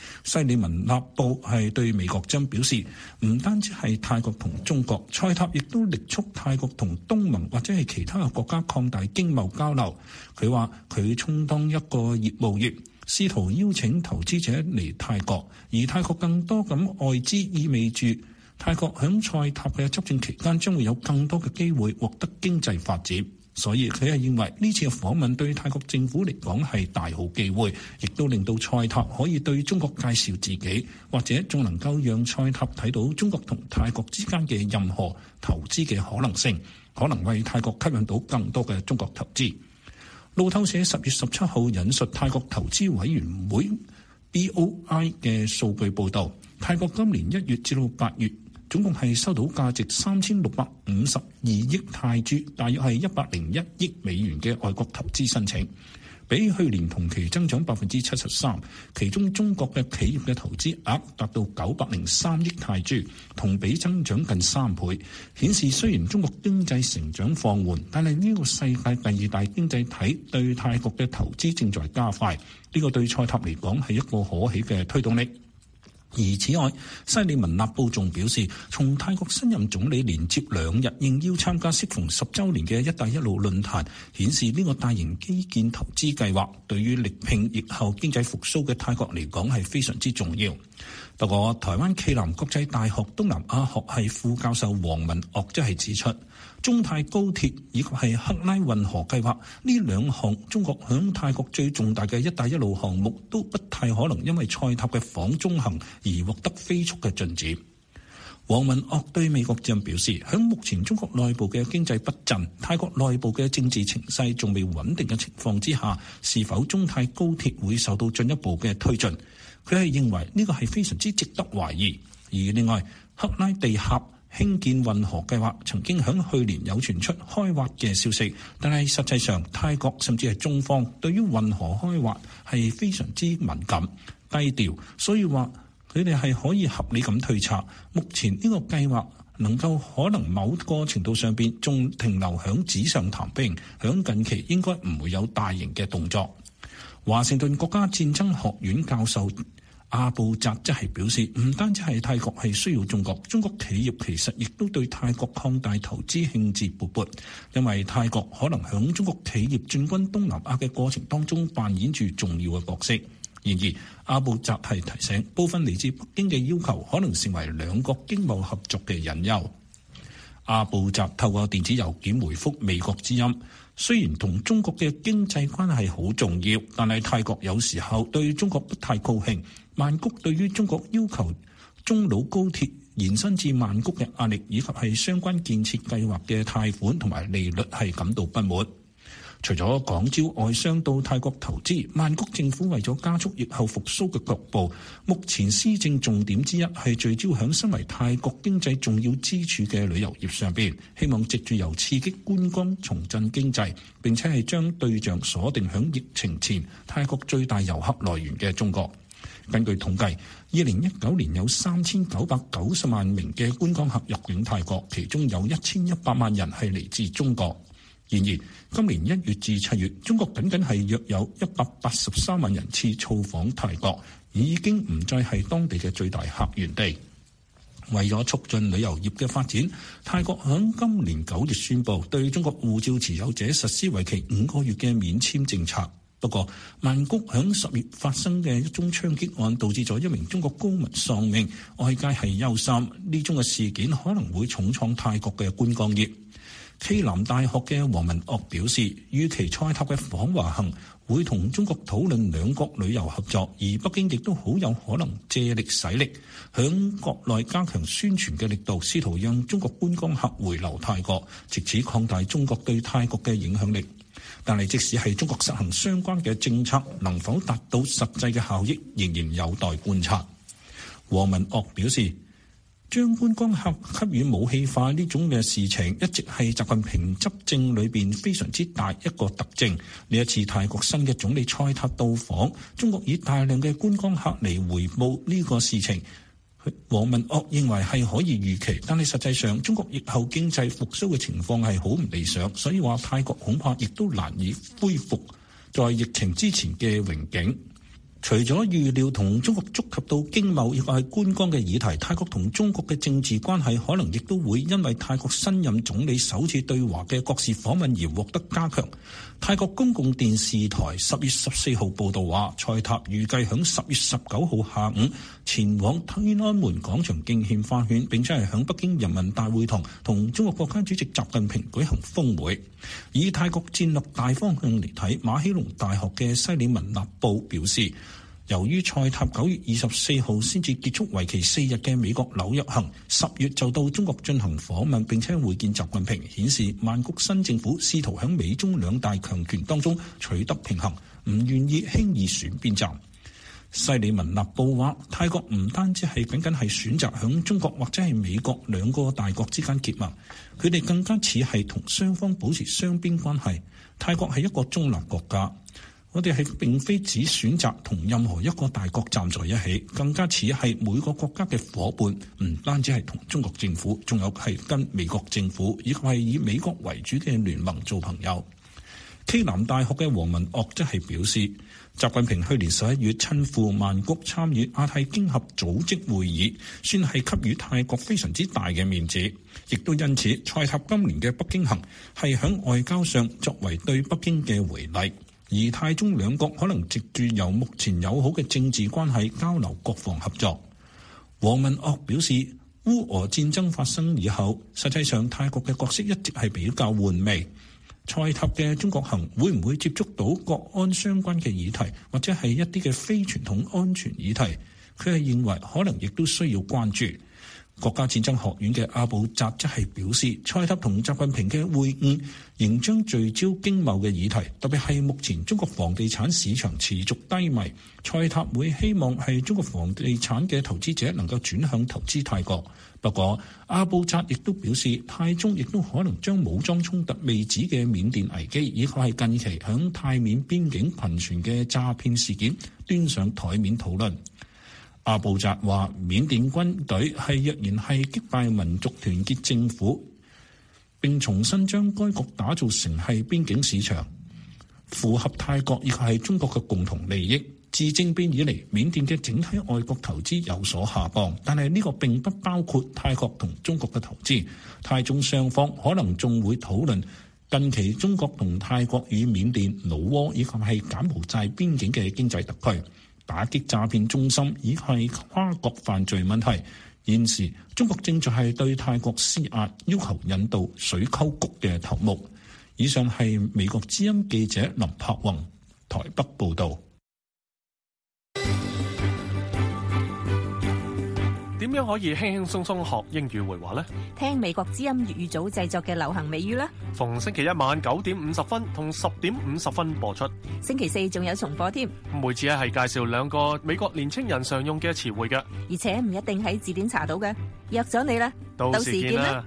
西里文納布係對美國之音表示，唔單止係泰國同中國，蔡塔亦都力促泰國同東盟或者係其他嘅國家擴大經貿交流。佢話佢充當一個業務員，試圖邀請投資者嚟泰國，而泰國更多咁外資意味住泰國響蔡塔嘅執政期間將會有更多嘅機會獲得經濟發展。所以佢係認為呢次嘅訪問對泰國政府嚟講係大好機會，亦都令到蔡塔可以對中國介紹自己，或者仲能夠讓蔡塔睇到中國同泰國之間嘅任何投資嘅可能性，可能為泰國吸引到更多嘅中國投資。路透社十月十七號引述泰國投資委員會 B O I 嘅數據報導，泰國今年一月至到八月總共係收到價值三千六百五十二億泰銖，大約係一百零一億美元嘅外國投資申請，比去年同期增長百分之七十三。其中中國嘅企業嘅投資額達到九百零三億泰銖，同比增長近三倍，顯示雖然中國經濟成長放緩，但係呢個世界第二大經濟體對泰國嘅投資正在加快，呢個對蔡塔嚟講係一個可喜嘅推動力。而此外，西里文納布仲表示，從泰國新任總理連接兩日應邀參加適逢十週年嘅一帶一路論壇，顯示呢個大型基建投資計劃對於力拼疫後經濟復甦嘅泰國嚟講係非常之重要。不過，台灣暨南國際大學東南亞學系副教授黃文岳即係指出，中泰高鐵以及係克拉運河計劃呢兩項中國響泰國最重大嘅一帶一路項目都不太可能因為蔡塔嘅訪中行而獲得飛速嘅進展。黃文岳對美國之音表示，響目前中國內部嘅經濟不振、泰國內部嘅政治情勢仲未穩定嘅情況之下，是否中泰高鐵會受到進一步嘅推進？佢係認為呢個係非常之值得懷疑。而另外，克拉地峽興建運河計劃曾經響去年有傳出開挖嘅消息，但係實際上泰國甚至係中方對於運河開挖係非常之敏感低調，所以話佢哋係可以合理咁推測，目前呢個計劃能夠可能某個程度上邊仲停留響紙上談兵，響近期應該唔會有大型嘅動作。華盛頓國家戰爭學院教授阿布扎即係表示，唔單止係泰國係需要中國，中國企業其實亦都對泰國擴大投資興致勃勃，因為泰國可能響中國企業進軍東南亞嘅過程當中扮演住重要嘅角色。然而，阿布扎係提醒，部分嚟自北京嘅要求可能成為兩國經貿合作嘅隱憂。阿布扎透過電子郵件回覆美國之音，雖然同中國嘅經濟關係好重要，但係泰國有時候對中國不太高興。曼谷對於中國要求中老高鐵延伸至曼谷嘅壓力，以及係相關建設計劃嘅貸款同埋利率係感到不滿。除咗廣招外商到泰國投資，曼谷政府為咗加速疫後復甦嘅腳步，目前施政重點之一係聚焦響身為泰國經濟重要支柱嘅旅遊業上邊，希望藉住由刺激觀光重振經濟，並且係將對象鎖定響疫情前泰國最大遊客來源嘅中國。根據統計，二零一九年有三千九百九十萬名嘅觀光客入境泰國，其中有一千一百萬人係嚟自中國。然而，今年一月至七月，中國僅僅係約有一百八十三萬人次造訪泰國，已經唔再係當地嘅最大客源地。為咗促進旅遊業嘅發展，泰國響今年九月宣布對中國護照持有者實施為期五個月嘅免簽政策。不過，曼谷響十月發生嘅一宗槍擊案，導致咗一名中國公民喪命，外界係憂心呢宗嘅事件可能會重創泰國嘅觀光業。暨南大學嘅黃文岳表示，預期蔡塔嘅訪華行會同中國討論兩國旅遊合作，而北京亦都好有可能借力使力，響國內加強宣傳嘅力度，試圖讓中國觀光客回流泰國，藉此擴大中國對泰國嘅影響力。但係即使係中國實行相關嘅政策，能否達到實際嘅效益，仍然有待觀察。黃文岳表示，將觀光客給予武器化呢種嘅事情，一直係習近平執政裏邊非常之大一個特徵。呢一次泰國新嘅總理蔡塔到訪，中國以大量嘅觀光客嚟回報呢個事情，黃文岳認為係可以預期，但係實際上中國疫後經濟復甦嘅情況係好唔理想，所以話泰國恐怕亦都難以恢復在疫情之前嘅榮景。 除咗預料同中國觸及到經貿亦或係觀光嘅議題，泰國同中國嘅政治關係可能亦都會因為泰國新任總理首次對華嘅國事訪問而獲得加強。泰國公共電視台十月十四號報道話，蔡塔預計響十月十九號下午前往天安門廣場敬獻花圈，並且係響北京人民大會堂同中國國家主席習近平舉行峰會。以泰國戰略大方向嚟睇，馬希隆大學嘅西里文納布表示，由於蔡塔九月二十四號先至結束為期四日嘅美國紐約行，十月就到中國進行訪問並且會見習近平，顯示曼谷新政府試圖喺美中兩大強權當中取得平衡，唔願意輕易選邊站。西里文納布話，泰國唔單止係僅僅係選擇響中國或者係美國兩個大國之間結盟，佢哋更加似係同雙方保持雙邊關係。泰國係一個中立國家。我哋係並非只選擇同任何一個大國站在一起，更加似係每個國家嘅夥伴，唔單止係同中國政府，仲有係跟美國政府，以及係以美國為主嘅聯盟做朋友。暨南大學嘅黃文岳則係表示，習近平去年十一月親赴曼谷參與亞太經合組織會議，算係給予泰國非常之大嘅面子，亦都因此蔡塔今年嘅北京行係響外交上作為對北京嘅回禮。而泰中兩國可能藉住由目前友好嘅政治關係交流國防合作。黃文岳表示，烏俄戰爭發生以後，實際上泰國嘅角色一直係比較玩味。蔡塔嘅中國行會唔會接觸到國安相關嘅議題，或者係一啲嘅非傳統安全議題？佢係認為可能亦都需要關注。國家戰爭學院嘅阿布扎則係表示，蔡塔同習近平嘅會晤仍將聚焦經貿嘅議題，特別係目前中國房地產市場持續低迷，蔡塔會希望係中國房地產嘅投資者能夠轉向投資泰國。不過，阿布扎亦都表示，泰中亦都可能將武裝衝突未止嘅緬甸危機，以及係近期響泰緬邊境頻傳嘅詐騙事件端上台面討論。阿布扎話，緬甸軍隊係若然係擊敗民族團結政府，並重新將該國打造成係邊境市場，符合泰國亦係中國嘅共同利益。自政變以嚟，緬甸嘅整體外國投資有所下降，但係呢個並不包括泰國同中國嘅投資。泰中雙方可能仲會討論近期中國同泰國與緬甸、老撾以及係柬埔寨邊境嘅經濟特區，打擊詐騙中心以及係跨國犯罪問題。現時中國正在係對泰國施壓，要求引渡水溝谷嘅頭目。以上係美國之音記者林柏宏台北報道。 點樣可以輕輕鬆鬆學英語會話呢？ 聽美國之音粵語組製作嘅流行美語啦。 逢星期一晚九點五十分同十點五十分播出。 星期四仲有重播添。 每次咧係介紹兩個美國年青人常用嘅詞彙嘅， 而且唔一定喺字典查到嘅。約咗你啦， 到時見啦。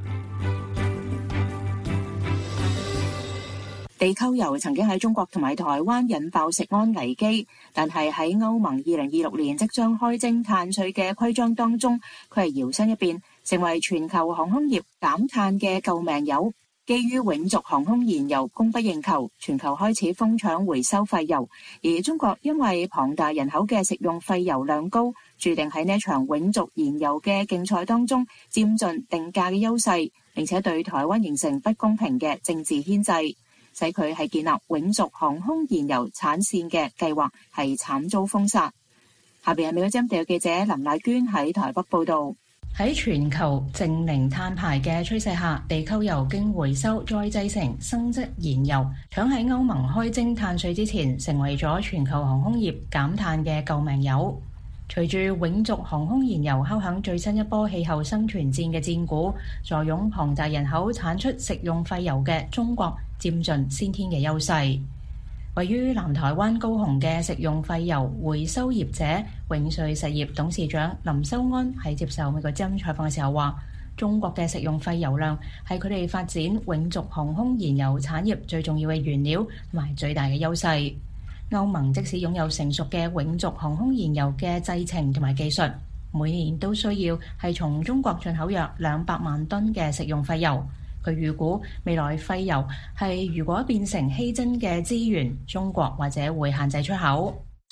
地溝油曾經喺中國同埋台灣引爆食安危機，但係喺歐盟二零二六年即將開徵碳稅嘅規章當中，佢係搖身一變成為全球航空業減碳嘅救命油。基於永續航空燃油供不應求，全球開始瘋搶回收廢油，而中國因為龐大人口嘅食用廢油量高，注定喺呢場永續燃油嘅競賽當中佔盡定價嘅優勢，並且對台灣形成不公平嘅政治牽制，使佢係建立永續航空燃油產線嘅計劃係慘遭封殺。下邊係美國之音地記者林乃娟喺台北報道。 喺全球淨零碳排嘅趨勢下，地溝油經回收再製成生質燃油，搶喺歐盟開徵碳稅之前，成為咗全球航空業減碳嘅救命油。隨住永續航空燃油敲響最新一波氣候生存戰嘅戰鼓，坐擁龐大人口產出食用廢油嘅中國佔盡先天嘅優勢。位於南台灣高雄嘅食用廢油回收業者永瑞實業董事長林修安喺接受美國之音採訪嘅時候話，中國嘅食用廢油量係佢哋發展永續航空燃油產業最重要嘅原料同埋最大嘅優勢。歐盟即使擁有成熟嘅永續航空燃油嘅製程同埋技術，每年都需要係從中國進口約兩百萬噸嘅食用廢油。佢預估未來廢油係如果變成稀珍嘅資源，中國或者會限制出口。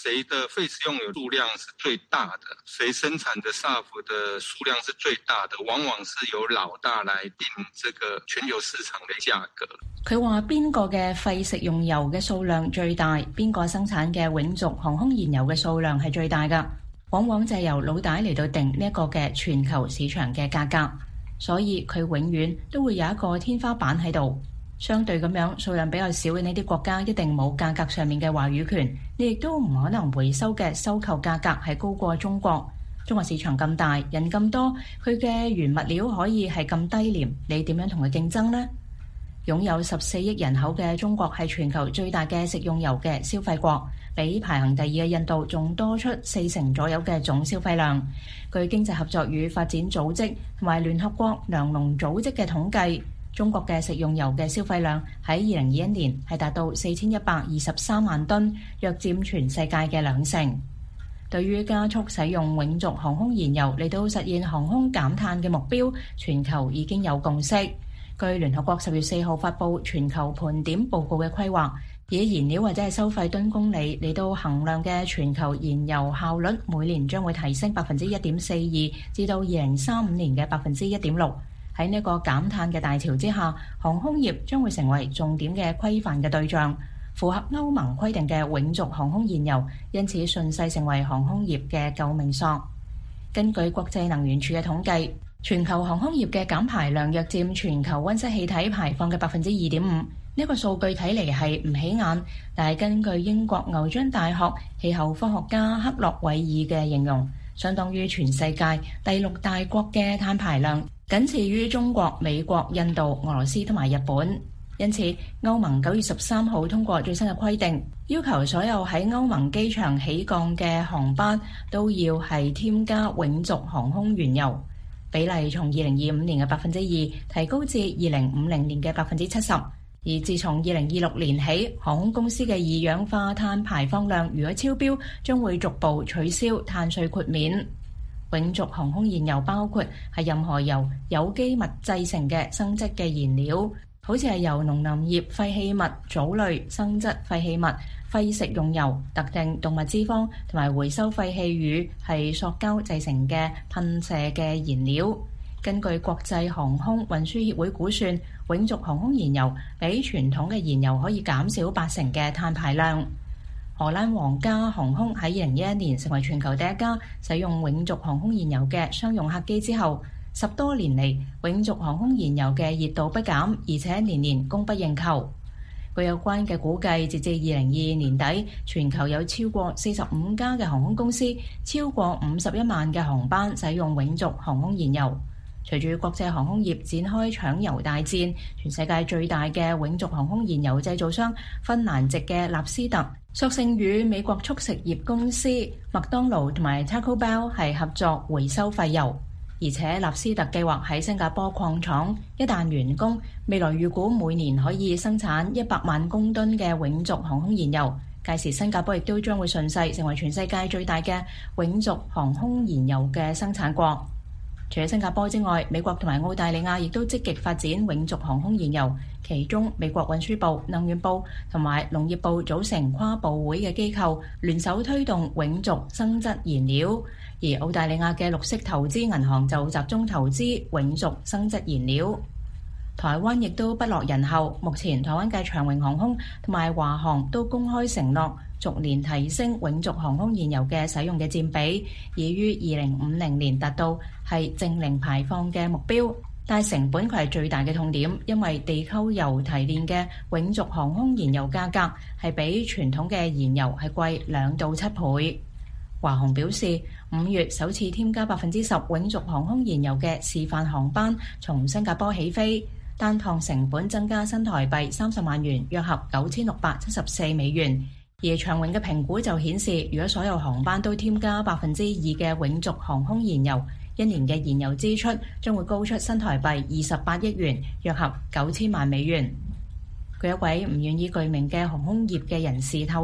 誰的廢食用油數量是最大的，誰生產的 S A F 的數量是最大的，往往是由老大來定這個全球市場的價格。 佢話邊個嘅廢食用油嘅數量最大，邊個生產嘅永續航空燃油嘅數量係最大㗎，往往就係由老大嚟到定呢一個嘅全球市場嘅價格，所以佢永遠都會有一個天花板喺度。相對咁樣，數量比較少嘅呢啲國家一定冇價格上面嘅話語權，你亦都唔可能回收嘅收購價格係高過中國。中國市場咁大，人咁多，佢嘅原物料可以係咁低廉，你點樣同佢競爭呢？擁有十四億人口嘅中國係全球最大嘅食用油嘅消費國，比排行第二嘅印度仲多出四成左右嘅總消費量。據經濟合作與發展組織同埋聯合國糧農組織嘅統計，中國嘅食用油嘅消費量喺二零二一年係達到四千一百二十三萬噸，約佔全世界嘅兩成。對於加速使用永續航空燃油嚟到實現航空減碳嘅目標，全球已經有共識。據聯合國十月四號發布全球盤點報告嘅規劃，以燃料或者係收費噸公里嚟到衡量嘅全球燃油效率，每年將會提升百分之一點四二，至到二零三五年嘅百分之一點六。喺呢個減碳嘅大潮之下，航空業將會成為重點嘅規範嘅對象，符合歐盟規定嘅永續航空燃油，因此順勢成為航空業嘅救命索。根據國際能源署嘅統計，全球航空業嘅減排量約佔全球溫室氣體排放嘅百分之二點五。呢個數據睇嚟係唔起眼，但係根據英國牛津大學氣候科學家克洛維爾嘅形容，相當於全世界第六大國嘅碳排量，僅次於中國、美國、印度、俄羅斯同埋日本。因此，歐盟九月十三號通過最新嘅規定，要求所有喺歐盟機場起降嘅航班都要係添加永續航空原油，比例從二零二五年嘅百分之二提高至二零五零年嘅百分之七十。而自從二零二六年起，航空公司嘅二氧化碳排放量如果超標，將會逐步取消碳稅豁免。永續航空燃油包括係任何由有機物製成嘅生質嘅燃料，好似係由農林業廢棄物、藻類、生質廢棄物、廢食用油、特定動物脂肪同埋回收廢棄乳係塑膠製成嘅噴射嘅燃料。根據國際航空運輸協會估算，永續航空燃油比傳統嘅燃油可以減少八成嘅碳排量。荷蘭皇家航空喺二零一一年成為全球第一家使用永續航空燃油嘅商用客機之後，十多年嚟永續航空燃油嘅熱度不減，而且年年供不應求。據有關嘅估計，截至二零二二年底，全球有超過四十五家嘅航空公司，超過五十一萬嘅航班使用永續航空燃油。隨住國際航空業展開搶油大戰，全世界最大嘅永續航空燃油製造商芬蘭籍嘅納斯特，索性與美國速食業公司麥當勞同埋 Taco Bell 係合作回收廢油，而且納斯特計劃喺新加坡礦廠一旦完工，未來預估每年可以生產一百萬公噸嘅永續航空燃油。屆時新加坡亦都將會順勢成為全世界最大嘅永續航空燃油嘅生產國。除咗新加坡之外，美國同埋澳大利亞亦都積極發展永續航空燃油，其中美國運輸部、能源部同埋農業部組成跨部會嘅機構，聯手推動永續生質燃料，而澳大利亞嘅綠色投資銀行就集中投資永續生質燃料。台灣亦都不落人後，目前台灣嘅長榮航空同埋華航都公開承諾逐年提升永續航空燃油嘅使用嘅佔比，以於二零五零年達到係淨零排放嘅目標。但係成本佢係最大嘅痛點，因為地溝油提煉嘅永續航空燃油價格係比傳統嘅燃油係貴兩到七倍。華航表示，五月首次添加百分之十永續航空燃油嘅示範航班從新加坡起飛，單趟成本增加新台幣三十萬元，約合九千六百七十四美元。而長榮嘅評估就顯示，如果所有航班都添加百分之二嘅永續航空燃油，一年嘅燃油支出將會高出新台幣二十八億元，約合九千萬美元。據一位唔願意具名嘅航空業嘅人士透露，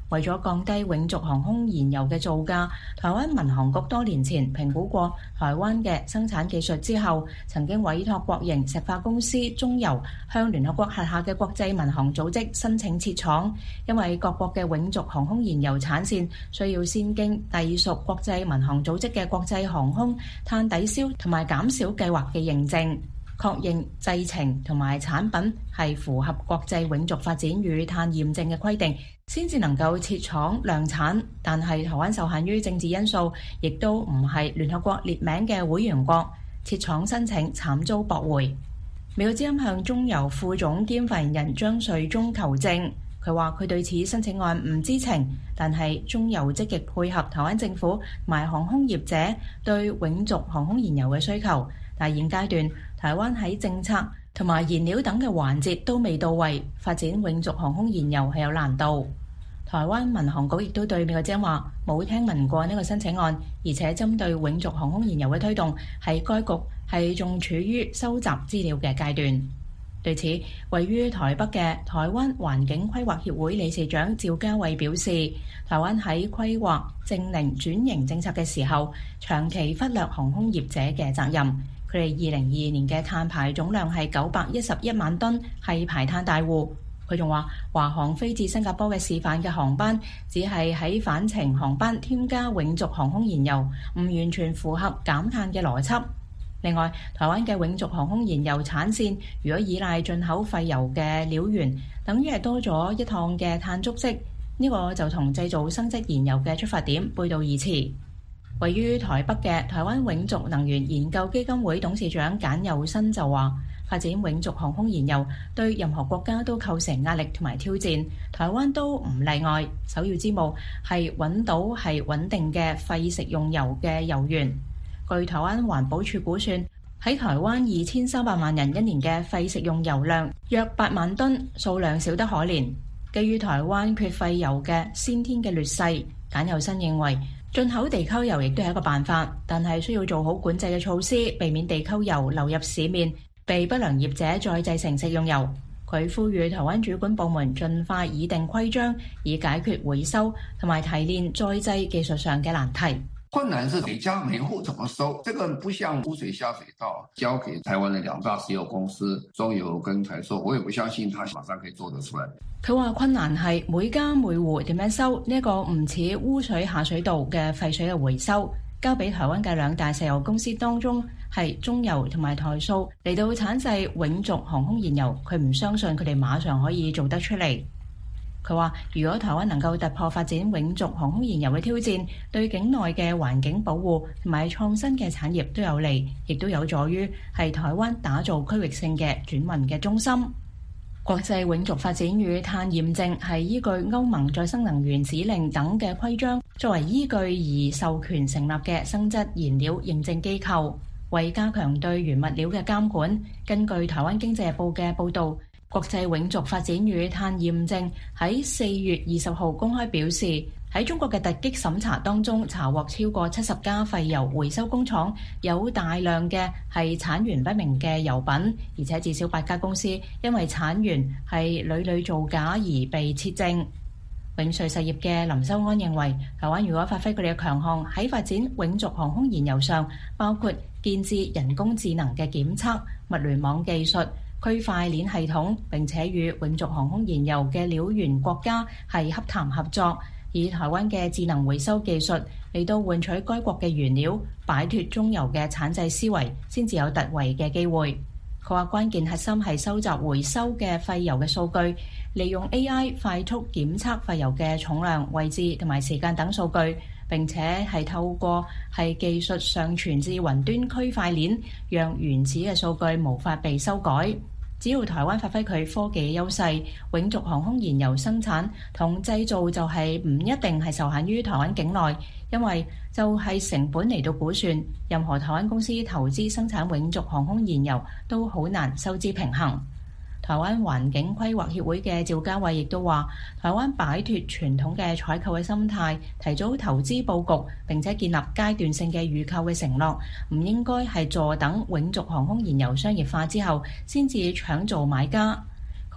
為咗降低永續航空燃油嘅造價，台灣民航局多年前評估過台灣嘅生產技術之後，曾經委託國營石化公司中油向聯合國轄下嘅國際民航組織申請設廠，因為各國嘅永續航空燃油產線需要先經隸屬國際民航組織嘅國際航空碳抵消同埋減少計劃嘅認證，確認製程同埋產品係符合國際永續發展與碳驗證嘅規定，先至能夠設廠量產。但係台灣受限於政治因素，亦都唔係聯合國列名嘅會員國，設廠申請慘遭駁回。美國之音向中油副總兼發言人張瑞忠求證，佢話佢對此申請案唔知情，但係中油積極配合台灣政府同埋航空業者對永續航空燃油嘅需求。但現階段台灣喺政策同埋燃料等嘅環節都未到位，發展永續航空燃油係有難度。台灣民航局亦都對美國之音話冇聽聞過呢個申請案，而且針對永續航空燃油嘅推動，喺該局係仲處於收集資料嘅階段。對此，位於台北嘅台灣環境規劃協會理事長趙家偉表示，台灣喺規劃淨零轉型政策嘅時候，長期忽略航空業者嘅責任。佢哋二零二二年嘅碳排總量係九百一十一萬噸，係排碳大戶。佢仲話，華航飛至新加坡嘅示範嘅航班，只係喺返程航班添加永續航空燃油，唔完全符合減碳嘅邏輯。另外，台灣嘅永續航空燃油產線，如果依賴進口廢油嘅料源，等於係多咗一趟嘅碳足跡，呢、這個就同製造生質燃油嘅出發點背道而馳。位於台北嘅台灣永續能源研究基金會董事長簡佑新就話，發展永續航空燃油對任何國家都構成壓力同埋挑戰，台灣都唔例外。首要之務係揾到係穩定嘅廢食用油嘅油源。據台灣環保署估算，喺台灣二千三百萬人一年嘅廢食用油量約八萬噸，數量少得可憐。基於台灣缺廢油嘅先天嘅劣勢，簡佑新認為進口地溝油亦都係一個辦法，但係需要做好管制嘅措施，避免地溝油流入市面，被不良業者再製成食用油。佢呼籲台灣主管部門盡快擬定規章，以解決回收同埋提煉再製技術上嘅難題。 困難是每家每戶怎麼收，這個不像污水下水道交給台灣的兩大石油公司中油跟台塑，我也不相信他馬上可以做得出來。 佢話困難係每家每戶點樣收呢一個唔似污水下水道嘅廢水嘅回收，交俾台灣嘅兩大石油公司當中係中油同埋台塑嚟到產製永續航空燃油，佢唔相信佢哋馬上可以做得出嚟。佢話如果台灣能夠突破發展永續航空燃油嘅挑戰，對境內嘅環境保護同埋創新嘅產業都有利，亦都有助於係台灣打造區域性嘅轉運嘅中心。國際永續發展與碳驗證係依據歐盟再生能源指令等嘅規章作為依據而授權成立嘅生質燃料認證機構，為加強對原物料嘅監管。根據台灣經濟日報嘅報導，國際永續發展與碳驗證喺四月二十號公開表示，喺中國嘅突擊審查當中，查獲超過七十家廢油回收工廠，有大量嘅係產源不明嘅油品，而且至少八家公司因為產源係屢屢造假而被撤證。永瑞實業嘅林修安認為，台灣如果發揮佢哋嘅強項喺發展永續航空燃油上，包括建置人工智能嘅檢測、物聯網技術、區塊鏈系統，並且與永續航空燃油嘅料源國家係洽談合作，以台灣嘅智能回收技術嚟到換取該國嘅原料，擺脫中油嘅產製思維，先至有突圍嘅機會。佢話關鍵核心係收集回收嘅廢油嘅數據，利用 A I 快速檢測廢油嘅重量、位置同埋時間等數據，並且係透過係技術上傳至雲端區塊鏈，讓原始嘅數據無法被修改。只要台灣發揮佢科技嘅優勢，永續航空燃油生產同製造就係唔一定係受限於台灣境內，因為就係成本嚟到估算，任何台灣公司投資生產永續航空燃油都好難收支平衡。台灣環境規劃協會嘅趙家偉亦都話，台灣擺脫傳統嘅採購嘅心態，提早投資佈局，並且建立階段性嘅預購嘅承諾，唔應該係坐等永續航空燃油商業化之後先至搶做買家。佢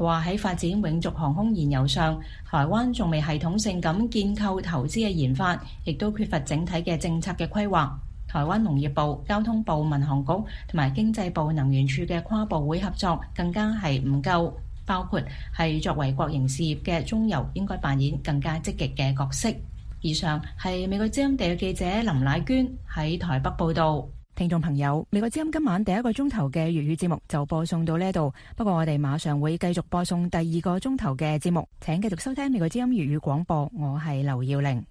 佢話喺發展永續航空燃油上，台灣仲未系統性咁建構投資嘅研發，亦都缺乏整體嘅政策嘅規劃。台灣農業部、交通部、民航局同埋經濟部能源處嘅跨部會合作更加係唔夠，包括係作為國營事業嘅中油應該扮演更加積極嘅角色。以上係美國之音地嘅記者林乃娟喺台北報道。 聽眾朋友，美國之音今晚第一個鐘頭嘅粵語節目就播送到呢度，不過我哋馬上會繼續播送第二個鐘頭嘅節目，請繼續收聽美國之音粵語廣播，我係劉耀玲。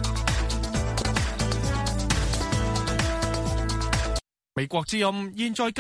美國之音現在